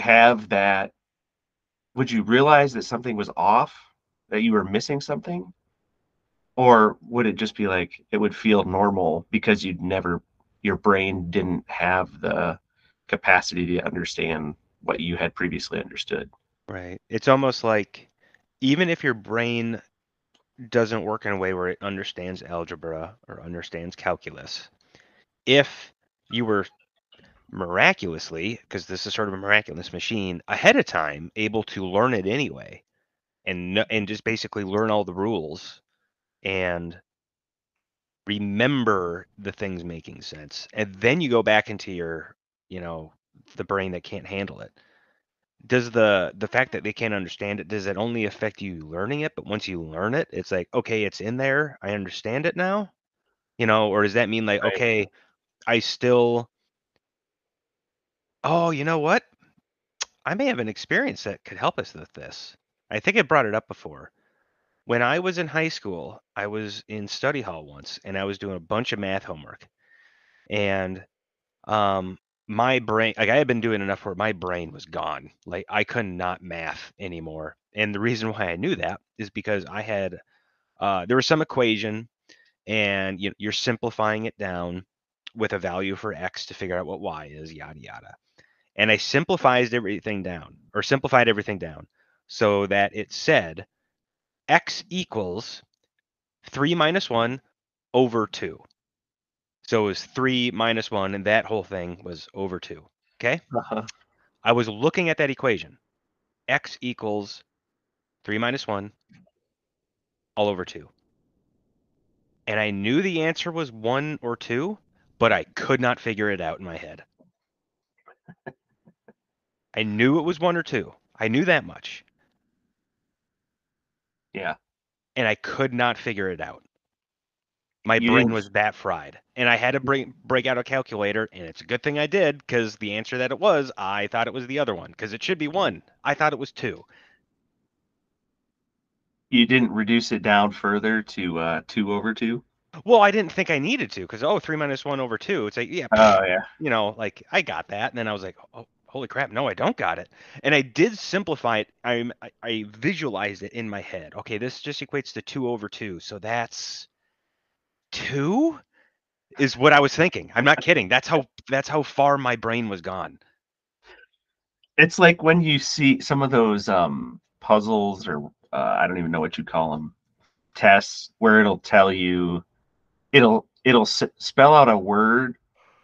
would you realize that something was off, that you were missing something? Or would it just be like it would feel normal because your brain didn't have the capacity to understand what you had previously understood? Right. It's almost like even if your brain doesn't work in a way where it understands algebra or understands calculus, if you were miraculously, because this is sort of a miraculous machine, ahead of time able to learn it anyway and just basically learn all the rules and remember the things making sense, and then you go back into you know, the brain that can't handle it. Does the fact that they can't understand it, does it only affect you learning it? But once you learn it, it's like, okay, it's in there. I understand it now. Or does that mean like, Right. okay, I still, oh, you know what? I may have an experience that could help us with this. I think I brought it up before. When I was in high school, I was in study hall once and I was doing a bunch of math homework. And um my brain, like I had been doing enough where my brain was gone. Like I could not math anymore. And the reason why I knew that is because I had there was some equation and you're simplifying it down with a value for x to figure out what y is, yada yada. And I simplified everything down so that it said x equals 3 minus 1 over 2. So it was 3 minus 1, and that whole thing was over 2. Okay? Uh-huh. I was looking at that equation. X equals 3 minus 1 all over 2. And I knew the answer was 1 or 2, but I could not figure it out in my head. I knew it was 1 or 2. I knew that much. Yeah. And I could not figure it out. My You brain didn't- was that fried. And I had to break out a calculator, and it's a good thing I did, because the answer that it was, I thought it was the other one, because it should be 1. I thought it was 2. You didn't reduce it down further to 2 over 2? Well, I didn't think I needed to, because 3 minus 1 over 2. It's like, yeah, Oh, yeah. you know, like I got that. And then I was like, oh, holy crap, no, I don't got it. And I did simplify it. I visualized it in my head. Okay, this just equates to 2 over 2. So that's 2 is what I was thinking. I'm not kidding. That's how far my brain was gone. It's like when you see some of those puzzles, or I don't even know what you call them, tests, where it'll tell you, it'll spell out a word,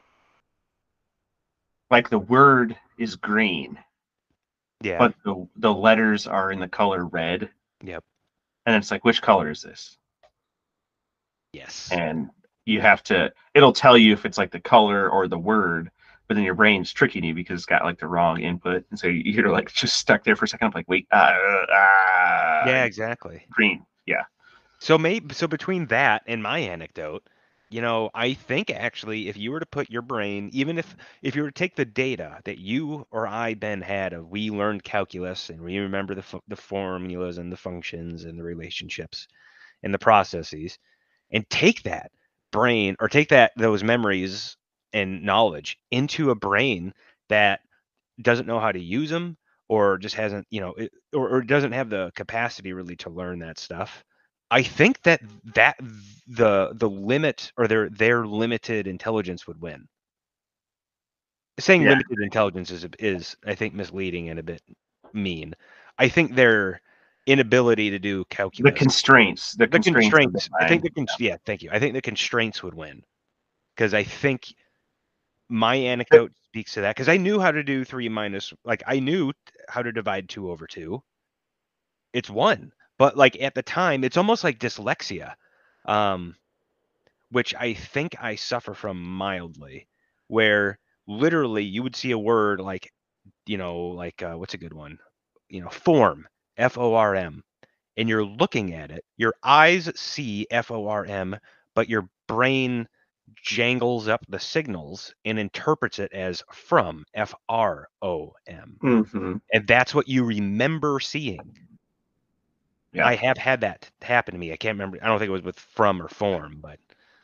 like the word is green, Yeah. but the letters are in the color red. Yep. And it's like, which color is this? Yes. And you have to, it'll tell you if it's like the color or the word, but then your brain's tricking you because it's got like the wrong input. And so you're like just stuck there for a second. I'm like, wait, Yeah, exactly. green. Yeah. So between that and my anecdote, you know, I think actually if you were to put your brain, even if you were to take the data that you or I, Ben, had of, we learned calculus and we remember the formulas and the functions and the relationships and the processes, and take that brain, or take those memories and knowledge into a brain that doesn't know how to use them, or just hasn't, you know, or doesn't have the capacity really to learn that stuff. I think that the limit, or their limited intelligence would win. Saying Yeah. limited intelligence is I think misleading and a bit mean. I think their inability to do calculus, The constraints. I think Yeah. yeah, thank you. I think the constraints would win, because I think my anecdote speaks to that, because I knew how to do 3 minus, like I knew how to divide 2 over 2. It's 1. But like at the time, it's almost like dyslexia, which I think I suffer from mildly, where literally you would see a word like, you know, like what's a good one? You know, form, FORM, and you're looking at it. Your eyes see FORM, but your brain jangles up the signals and interprets it as from, FROM. Mm-hmm. And that's what you remember seeing. Yeah. I have had that happen to me. I can't remember. I don't think it was with from or form, but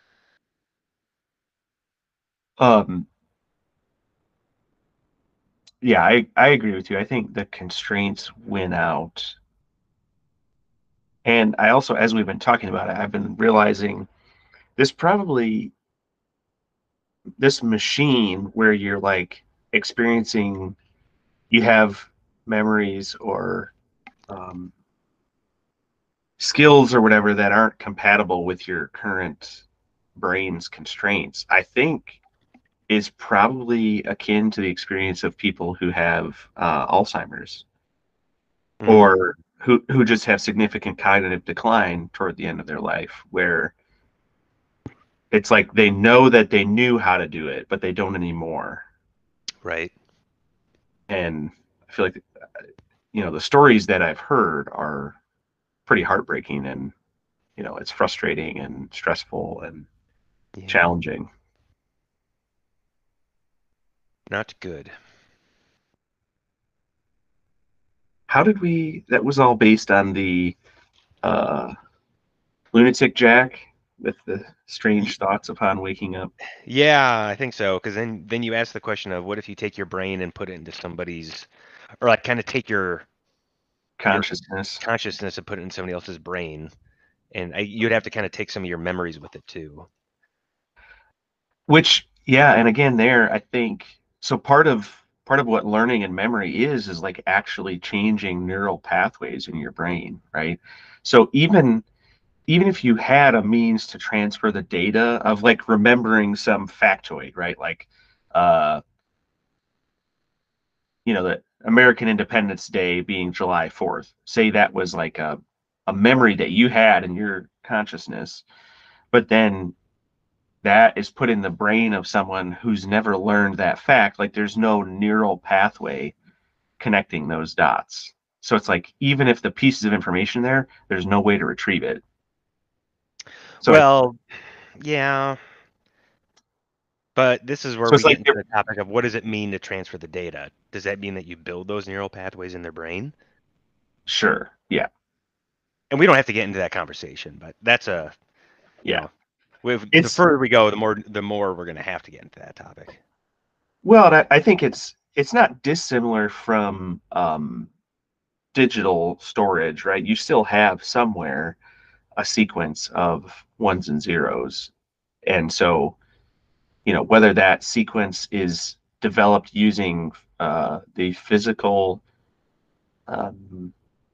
Yeah, I agree with you. I think the constraints win out. And I also, as we've been talking about it, I've been realizing this machine where you're like experiencing, you have memories or skills or whatever that aren't compatible with your current brain's constraints, I think is probably akin to the experience of people who have Alzheimer's, or who just have significant cognitive decline toward the end of their life, where it's like they know that they knew how to do it, but they don't anymore. right. And I feel like, you know, the stories that I've heard are pretty heartbreaking, and, you know, it's frustrating and stressful and Yeah. challenging. Not good. How did that was all based on the lunatic Jack with the strange thoughts upon waking up. Yeah, I think so. Because then you ask the question of, what if you take your brain and put it into somebody's, or like kind of take your Consciousness. consciousness and put it in somebody else's brain, and you'd have to kind of take some of your memories with it too. Which, yeah, and again, there, I think, so part of what learning and memory is like actually changing neural pathways in your brain, right? So even if you had a means to transfer the data of like remembering some factoid, right? Like, you know, that American Independence Day being July 4th. Say that was like a memory that you had in your consciousness, but then that is put in the brain of someone who's never learned that fact. Like there's no neural pathway connecting those dots. So it's like even if the pieces of information there, there's no way to retrieve it. So well, yeah. But this is where So we it's like get into the topic of what does it mean to transfer the data? Does that mean that you build those neural pathways in their brain? sure, yeah, And we don't have to get into that conversation, but that's a, you yeah. know, the It's further we go, the more we're going to have to get into that topic. well, I think it's not dissimilar from digital storage, right? You still have somewhere a sequence of ones and zeros, and so whether that sequence is developed using the physical um,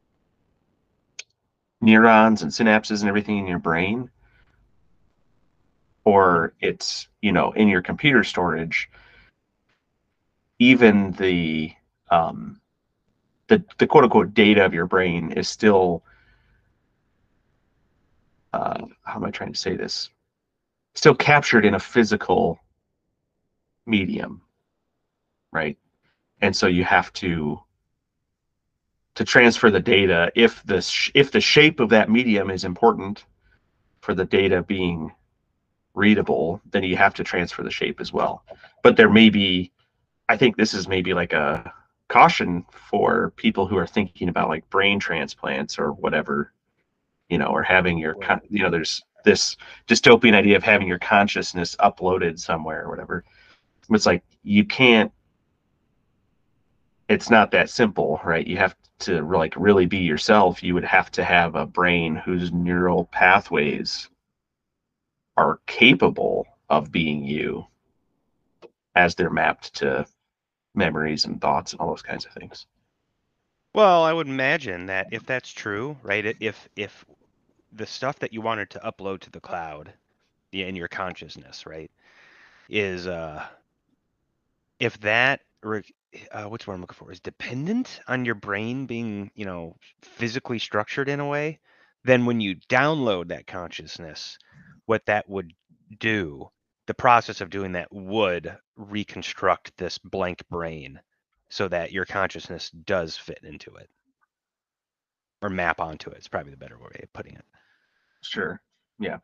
neurons and synapses and everything in your brain, or it's in your computer storage, even the quote unquote data of your brain is still how am I trying to say this? Still captured in a physical medium, right? And so you have to transfer the data if the shape of that medium is important for the data being readable, then you have to transfer the shape as well. But there may be, I think this is maybe like a caution for people who are thinking about like brain transplants or whatever, or having your, there's this dystopian idea of having your consciousness uploaded somewhere or whatever. It's like you can't, it's not that simple, right? You have to like really be yourself. You would have to have a brain whose neural pathways are capable of being you as they're mapped to memories and thoughts and all those kinds of things. Well, I would imagine that if that's true, right? If the stuff that you wanted to upload to the cloud, in your consciousness, right, is if that what's what I'm looking for is dependent on your brain being, physically structured in a way, then when you download that consciousness, what that would do, the process of doing that would reconstruct this blank brain so that your consciousness does fit into it or map onto it. It's probably the better way of putting it. Sure. Yeah.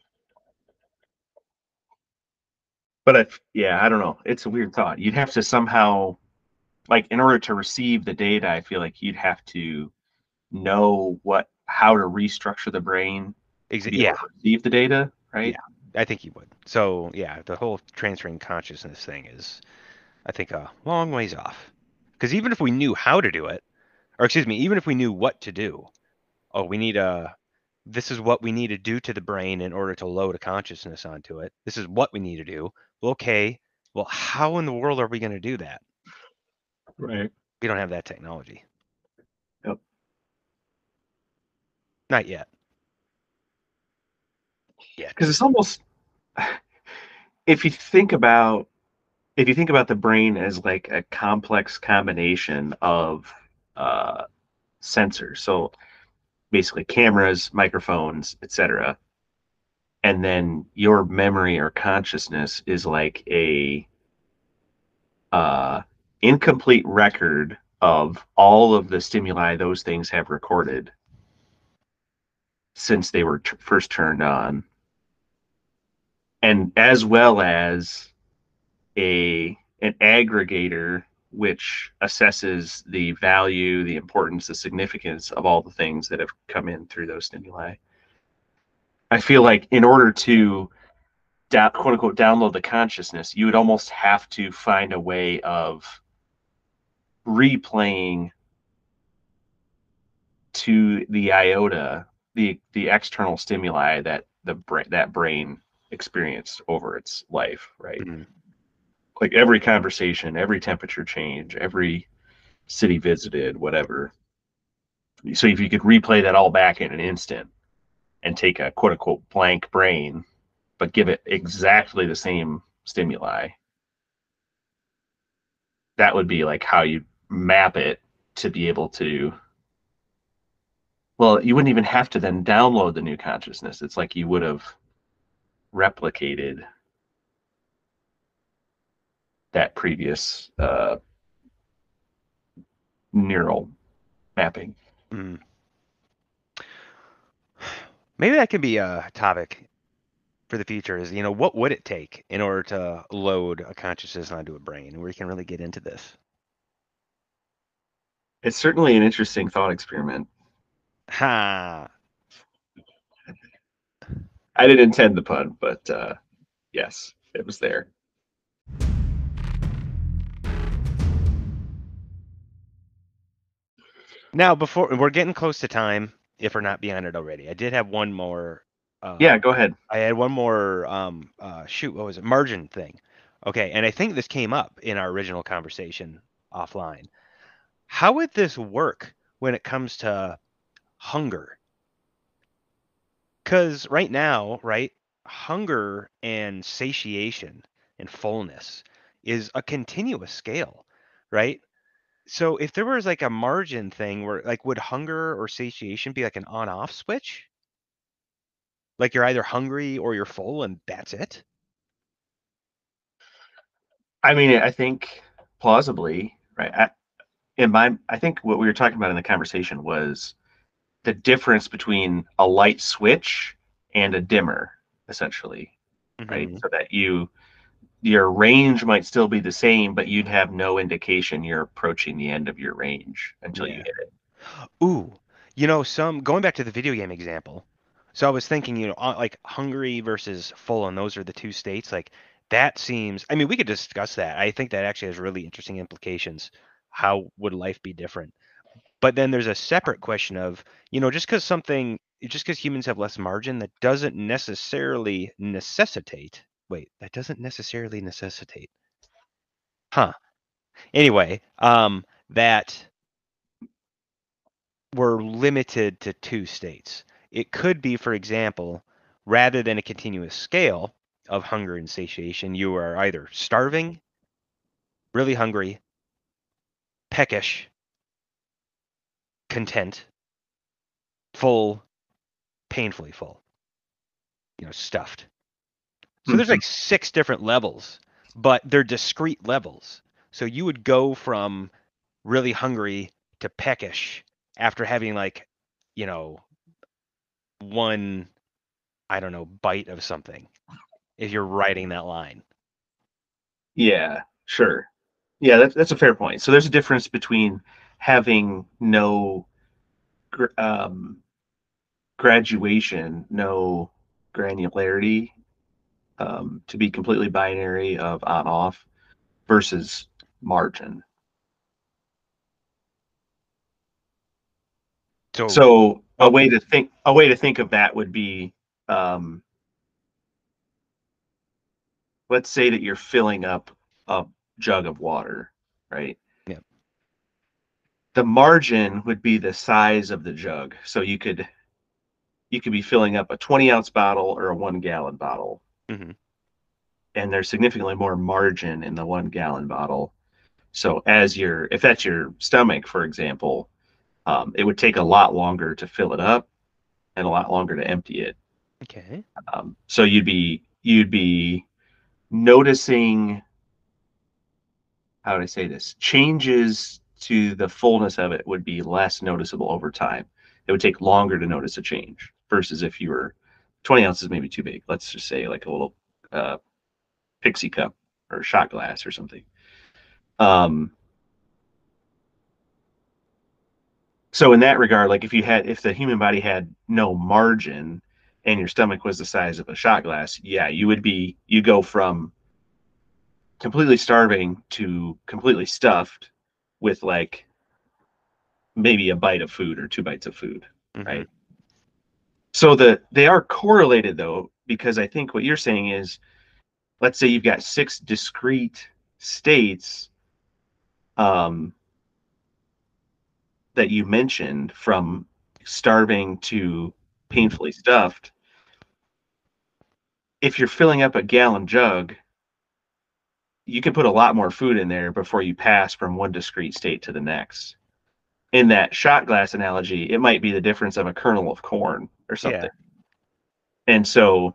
But I don't know. It's a weird thought. You'd have to somehow, like, in order to receive the data, I feel like you'd have to know how to restructure the brain to be able Yeah, to receive the data, right? I think you would. So yeah, the whole transferring consciousness thing is, I think, a long ways off. Because even if we knew how to do it, or excuse me, even if we knew what to do, oh, this is what we need to do to the brain in order to load a consciousness onto it. This is what we need to do. Well, okay, well, how in the world are we going to do that? Right. We don't have that technology. Yep. Not yet. Because it's almost, if you think about the brain as like a complex combination of sensors, so basically cameras, microphones, etc., and then your memory or consciousness is like a incomplete record of all of the stimuli those things have recorded since they were first turned on, and as well as an aggregator which assesses the value, the importance, the significance of all the things that have come in through those stimuli. I feel like in order to quote unquote download the consciousness, you would almost have to find a way of replaying to the iota the external stimuli that that brain experienced over its life, right? Mm-hmm. Like every conversation, every temperature change, every city visited, whatever. So if you could replay that all back in an instant and take a quote unquote blank brain, but give it exactly the same stimuli, that would be like how you map it to be able to. Well, you wouldn't even have to then download the new consciousness. It's like you would have replicated that previous neural mapping. Mm. Maybe that could be a topic for the future. Is what would it take in order to load a consciousness onto a brain, where you can really get into this? It's certainly an interesting thought experiment. Ha! I didn't intend the pun, but yes, it was there. Now, before we're getting close to time, if we're not beyond it already, I did have one more. Yeah, go ahead. I had one more. Shoot, what was it? Margin thing. Okay, and I think this came up in our original conversation offline. How would this work when it comes to hunger? Because right now, right, hunger and satiation and fullness is a continuous scale, right? So if there was like a margin thing where like would hunger or satiation be like an on-off switch? Like you're either hungry or you're full and that's it? I mean, I think plausibly, right? I think what we were talking about in the conversation was the difference between a light switch and a dimmer, essentially, right? Mm-hmm. So that your range might still be the same, but you'd have no indication you're approaching the end of your range until you Yeah. hit it. Ooh, some going back to the video game example. So I was thinking, like hungry versus full, and those are the two states. Like that seems, I mean, we could discuss that. I think that actually has really interesting implications. How would life be different? But then there's a separate question of, just because humans have less margin, that doesn't necessarily necessitate. Wait, that doesn't necessarily necessitate. Huh. Anyway, that we're limited to two states. It could be, for example, rather than a continuous scale of hunger and satiation, you are either starving, really hungry, peckish, content, full, painfully full, stuffed. So there's like 6 different levels, but they're discrete levels. So you would go from really hungry to peckish after having like, one, I don't know, bite of something, if you're writing that line. Yeah, sure. Yeah, that's a fair point. So there's a difference between having no graduation, no granularity, to be completely binary of on off versus margin. So a way to think of that would be, let's say that you're filling up a jug of water, right? Yeah. The margin would be the size of the jug. So you could be filling up a 20-ounce bottle or a 1-gallon bottle. Mm-hmm. And there's significantly more margin in the 1-gallon bottle. So if that's your stomach, for example, it would take a lot longer to fill it up and a lot longer to empty it. Okay. So you'd be noticing, how would I say this? Changes to the fullness of it would be less noticeable over time. It would take longer to notice a change versus if you were 20 ounces, maybe too big. Let's just say like a little pixie cup or shot glass or something. So in that regard, like if the human body had no margin and your stomach was the size of a shot glass, yeah, you go from completely starving to completely stuffed with like maybe a bite of food or 2 bites of food, right? So they are correlated though, because I think what you're saying is, let's say you've got 6 discrete states that you mentioned, from starving to painfully stuffed. If you're filling up a gallon jug, you can put a lot more food in there before you pass from one discrete state to the next. in that shot glass analogy, it might be the difference of a kernel of corn or something. Yeah. And so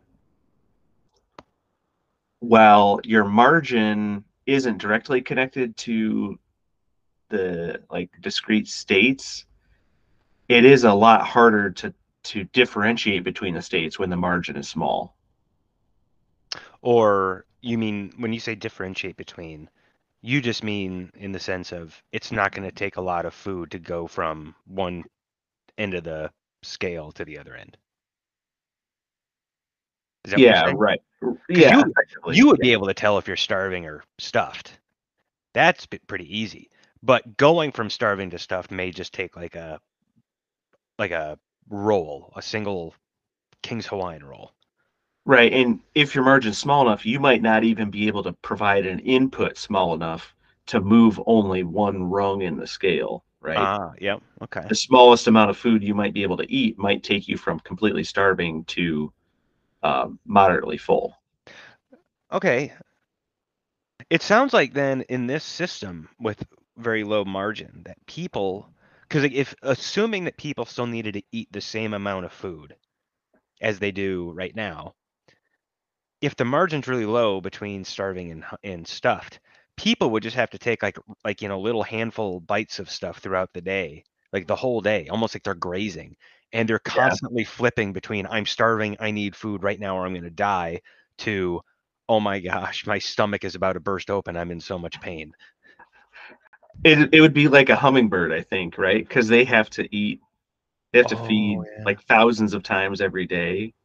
while your margin isn't directly connected to the like discrete states, it is a lot harder to differentiate between the states when the margin is small. Or you mean when you say differentiate between, you just mean in the sense of it's not going to take a lot of food to go from one end of the scale to the other end. Is that what you're Yeah, saying? right. 'Cause Yeah, you effectively. you would be able to tell if you're starving or stuffed. That's pretty easy. But going from starving to stuffed may just take like a roll, a single King's Hawaiian roll. Right. And if your margin's small enough, you might not even be able to provide an input small enough to move only one rung in the scale, right? Yep. Okay. The smallest amount of food you might be able to eat might take you from completely starving to moderately full. Okay. It sounds like then in this system with very low margin that people, because if assuming that people still needed to eat the same amount of food as they do right now, if the margin's really low between starving and stuffed, people would just have to take like little handful bites of stuff throughout the day, like the whole day, almost like they're grazing, and they're constantly flipping between I'm starving, I need food right now, or I'm going to die, to oh my gosh, my stomach is about to burst open, I'm in so much pain. It would be like a hummingbird, I think, right? Because they have to eat, they have to feed Yeah. like thousands of times every day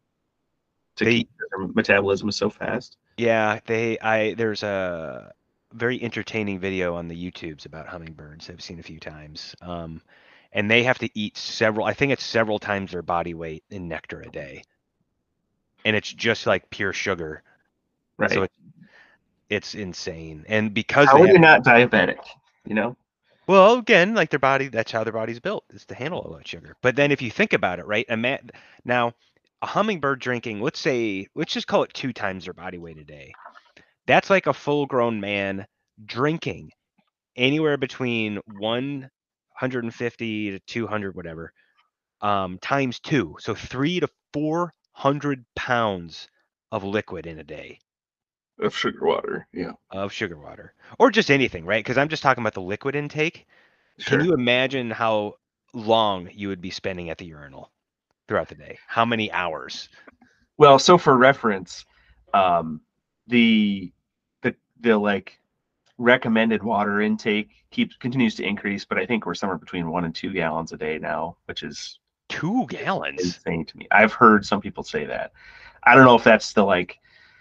to keep their metabolism so fast. Yeah, there's a very entertaining video on the YouTubes about hummingbirds I've seen a few times. And they have to eat I think it's several times their body weight in nectar a day. And it's just like pure sugar. Right. So it's insane. And because How they are have, they not diabetic? You know? well, again, like their body, that's how their body's built, is to handle all that sugar. But then if you think about it, right? Now, a hummingbird drinking, let's just call it 2 times their body weight a day. That's like a full-grown man drinking anywhere between 150 to 200, whatever, times 2. So 300 to 400 pounds of liquid in a day Of sugar water. Yeah. of sugar water, or just anything, right? Because I'm just talking about the liquid intake. Can Sure. you imagine how long you would be spending at the urinal throughout the day? How many hours? Well, so for reference, the the like recommended water intake continues to increase, but I think we're somewhere between 1 and 2 gallons a day now, which is 2 gallons? insane to me. I've heard some people say that. I don't know if that's the like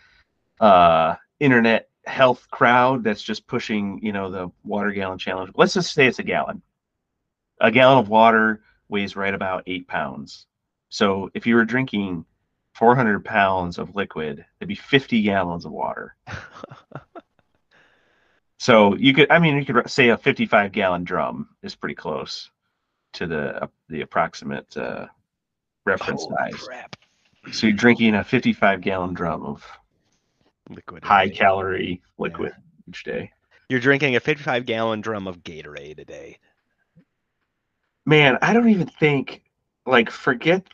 internet health crowd that's just pushing, the water gallon challenge. Let's just say it's a gallon. A gallon of water weighs right about 8 pounds. So if you were drinking 400 pounds of liquid, it'd be 50 gallons of water. So you could say a 55-gallon drum is pretty close to the approximate reference Holy size. crap. So you're drinking a 55-gallon drum of Liquid. high-calorie liquid each day. You're drinking a 55-gallon drum of Gatorade a day. Man, I don't even think, like, forget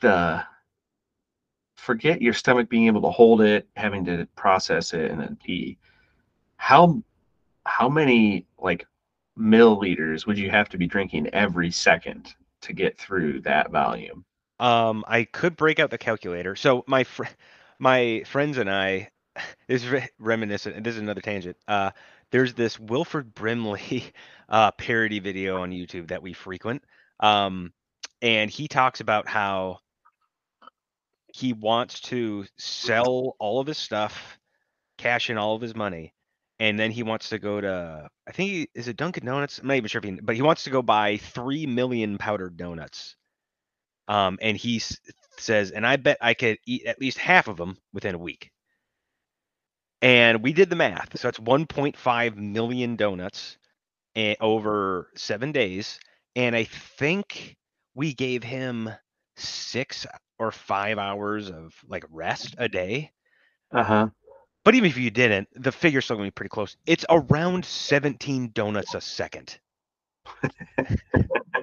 your stomach being able to hold it, having to process it, and then pee. How many like milliliters would you have to be drinking every second to get through that volume? I could break out the calculator. So my friends and I, this is reminiscent, and this is another tangent. There's this Wilford Brimley parody video on YouTube that we frequent. And he talks about how he wants to sell all of his stuff, cash in all of his money, and then he wants to go to, I think, is it Dunkin' Donuts? I'm not even sure but he wants to go buy 3 million powdered donuts. And he says, and I bet I could eat at least half of them within a week. And we did the math. So that's 1.5 million donuts over 7 days. And I think we gave him 6 or 5 hours of like rest a day. But even if you didn't, the figure's still going to be pretty close. It's around 17 donuts a second.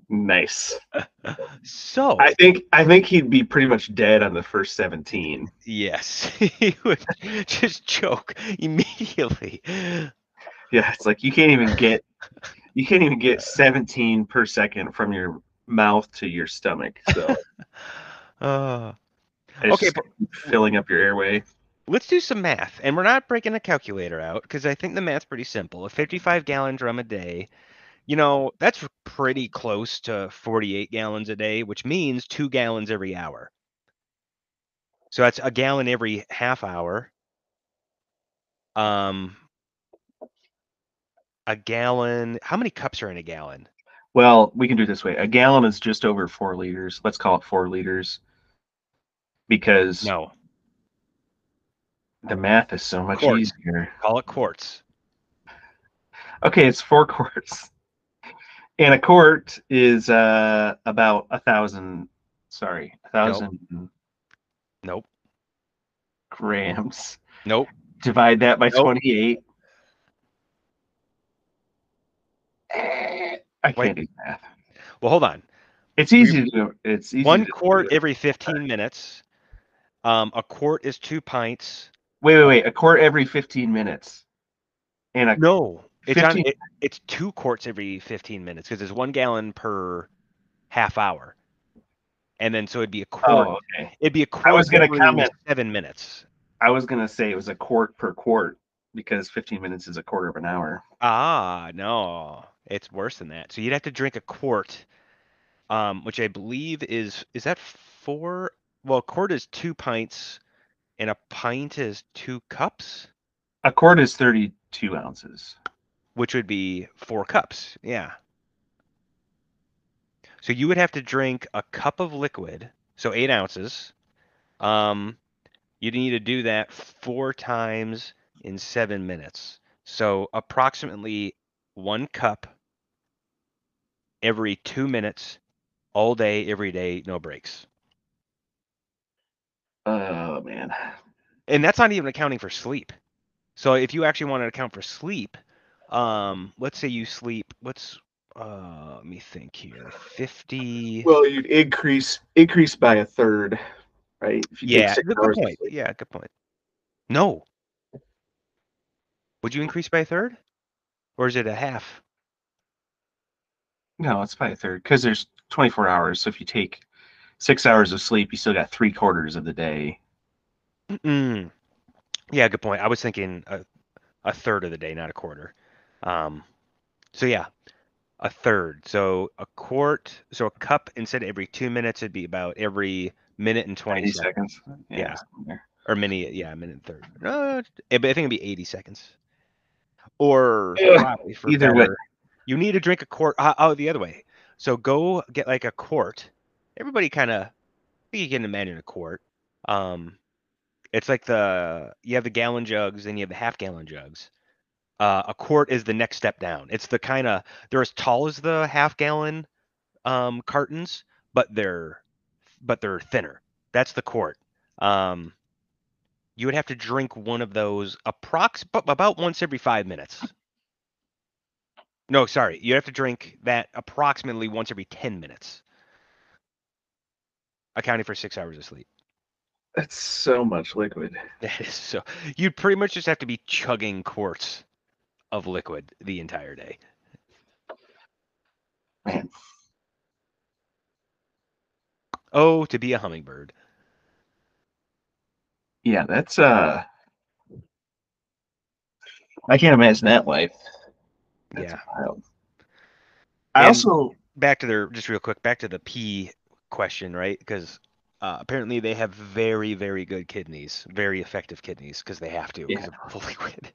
Nice. So I think he'd be pretty much dead on the first 17. yes, he would just choke immediately. Yeah, it's like you can't even get 17 per second from your mouth to your stomach. So Uh, it's okay, just but filling up your airway. let's do some math. And we're not breaking a calculator out because I think the math's pretty simple. A 55-gallon drum a day, that's pretty close to 48 gallons a day, which means 2 gallons every hour. So that's a gallon every half hour. A gallon. How many cups are in a gallon? Well, we can do it this way. A gallon is just over 4 liters. Let's call it 4 liters because No, the math is so much quarts. easier. Call it quarts. Okay, it's 4 quarts. And a quart is about 1,000. Sorry, 1,000 Nope. grams. Nope. Divide that by Nope. 28. I Wait. can't do math. Well, hold on. It's easy to do. It's easy. 1 to quart do. every 15 minutes. A quart is 2 pints. Wait. A quart every 15 minutes. And a No, it's 15. it's 2 quarts every 15 minutes because there's 1 gallon per half hour. And then so it'd be a quart. Oh, okay. It'd be a I quart was gonna every comment. 7 minutes. I was gonna say it was a quart per quart because 15 minutes is a quarter of an hour. Ah, no, it's worse than that. So you'd have to drink a quart, which I believe is that 4? Well, a quart is 2 pints, and a pint is 2 cups, A quart is 32 ounces. which would be 4 cups. Yeah. So you would have to drink a cup of liquid, so 8 ounces. You'd need to do that 4 times in 7 minutes. So approximately 1 cup every 2 minutes, all day, every day, no breaks. Oh man. And that's not even accounting for sleep. So if you actually want to account for sleep, let's say you sleep, let me think here, 50. Well, you'd increase by a third, right? If you take Yeah, 6 good hours. point. Yeah, good point. No. Would you increase by a third? Or is it a half? No, it's by a third because there's 24 hours. So if you take 6 hours of sleep, you still got 3/4 of the day. Mm. Yeah, good point. I was thinking a third of the day, not a quarter. So yeah, a third. So a quart, so a cup instead of every 2 minutes, it'd be about every minute and 20 90 seconds. seconds. Yeah. Somewhere. Or minute, yeah, a minute and 30. But I think it'd be 80 seconds. Or probably for Either way. better, you need to drink a quart. The other way. So go get like a quart. Everybody kind of, you can imagine a quart. It's like you have the gallon jugs, and you have the half-gallon jugs. A quart is the next step down. It's the kind of, they're as tall as the half-gallon cartons, but they're thinner. That's the quart. You would have to drink one of those about once every 5 minutes. No, sorry. You have to drink that approximately once every 10 minutes, accounting for 6 hours of sleep. That's so much liquid. That is so. You'd pretty much just have to be chugging quarts of liquid the entire day. Man. Oh, to be a hummingbird. Yeah, that's I can't imagine that life. That's Yeah. wild. And back to just real quick, back to the pee question, right? Because apparently they have very, very good kidneys, very effective kidneys, because they have to, because of the liquid.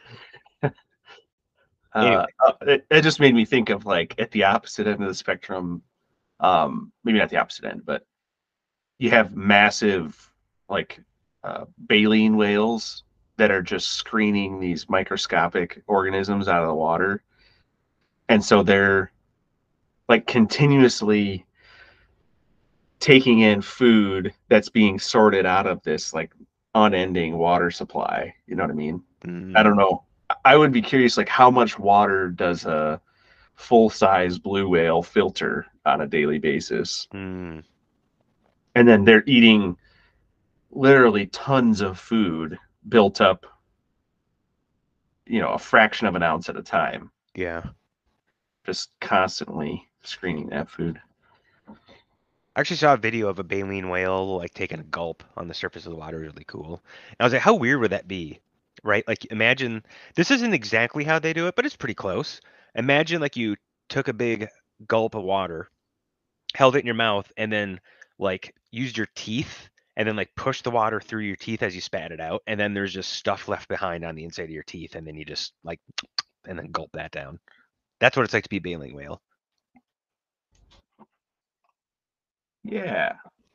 Anyway. It just made me think of like at the opposite end of the spectrum, maybe not the opposite end, but you have massive like baleen whales that are just screening these microscopic organisms out of the water. And so they're like continuously taking in food that's being sorted out of this like unending water supply. You know what I mean? I don't know. I would be curious, like how much water does a full-size blue whale filter on a daily basis. Mm. And then they're eating literally tons of food built up, a fraction of an ounce at a time, Yeah. just constantly screening that food. I actually saw a video of a baleen whale like taking a gulp on the surface of the water. Really cool. And I was like, how weird would that be? Right? Like imagine this isn't exactly how they do it, but it's pretty close. Imagine like you took a big gulp of water, held it in your mouth, and then like used your teeth and then like push the water through your teeth as you spat it out, and then there's just stuff left behind on the inside of your teeth, and then you just like and then gulp that down. That's what it's like to be a baleen whale. Yeah.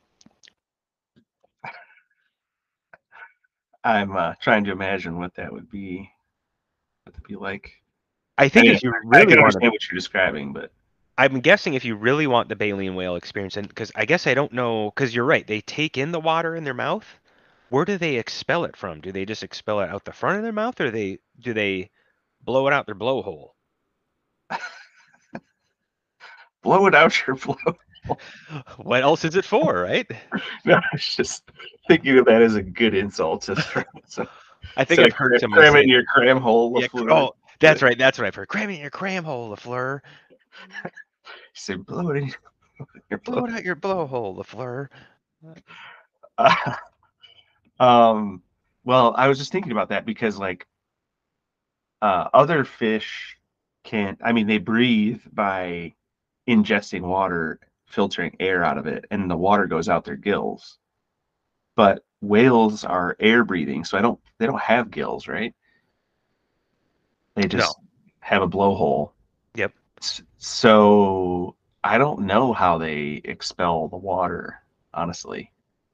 I'm trying to imagine what that would be like. I think if you I really can want to, understand what you're describing, but I'm guessing if you really want the baleen whale experience, and because I guess I don't know, because you're right, they take in the water in their mouth. Where do they expel it from? Do they just expel it out the front of their mouth, or do they blow it out their blowhole? blow it out your blow. What else is it for, right? No, I was just thinking of that as a good insult to throw. So, I think I've heard someone cram say, in your cram hole. yeah, oh, that's right, that's what I've heard. Cram it in your cram hole, LaFleur. Say blow it in your Blow it out your blowhole, LaFleur. Well, I was just thinking about that because like other fish they breathe by ingesting water, filtering air out of it, and the water goes out their gills. But whales are air breathing, so they don't have gills, right? They just have a blowhole. Yep. So I don't know how they expel the water, honestly.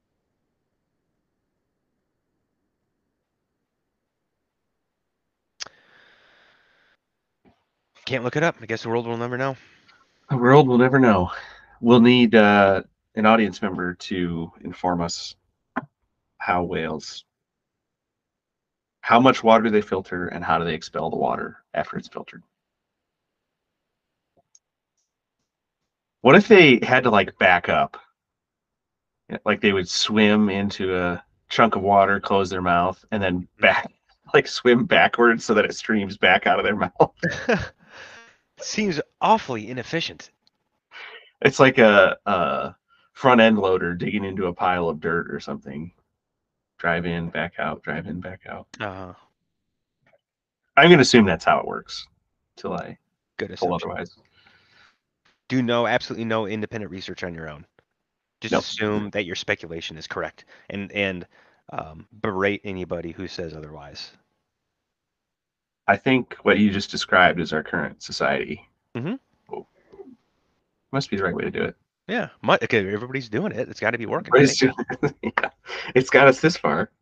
Can't look it up. I guess the world will never know. The world will never know. We'll need an audience member to inform us how much water do they filter and how do they expel the water after it's filtered. What if they had to like back up? Like they would swim into a chunk of water, close their mouth, and then swim backwards so that it streams back out of their mouth. Seems awfully inefficient. It's like a front end loader digging into a pile of dirt or something. Drive in, back out, drive in, back out. I'm going to assume that's how it works until I pull otherwise. Do absolutely no independent research on your own. Just assume that your speculation is correct and berate anybody who says otherwise. I think what you just described is our current society. Mm-hmm. Oh. Must be the right way to do it. Yeah. Okay, everybody's doing it. It's got to be working. Yeah. It's got us this far.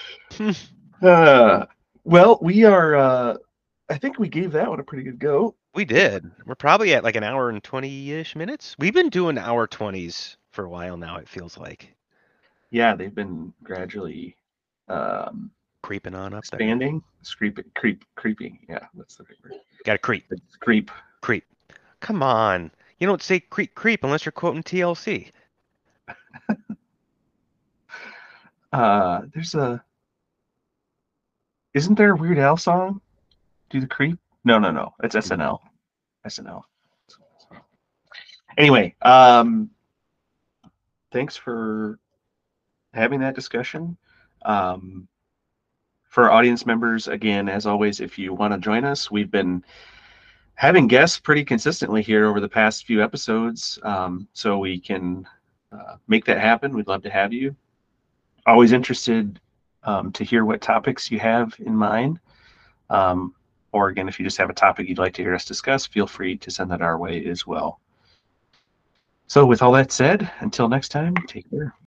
Well, we are. I think we gave that one a pretty good go. We did. We're probably at like an hour and 20-ish minutes. We've been doing hour 20s for a while now, it feels like. Yeah, they've been gradually creeping on up expanding. Creeping. Yeah, that's the big word. Got to creep. It's creep. Come on. You don't say creep unless you're quoting TLC. Isn't there a Weird Al song? Do the creep? No. It's SNL. Anyway, thanks for having that discussion. For our audience members, again, as always, if you want to join us, we've been having guests pretty consistently here over the past few episodes, so we can make that happen. We'd love to have you. Always interested to hear what topics you have in mind. Or again, if you just have a topic you'd like to hear us discuss, feel free to send that our way as well. So with all that said, until next time, take care.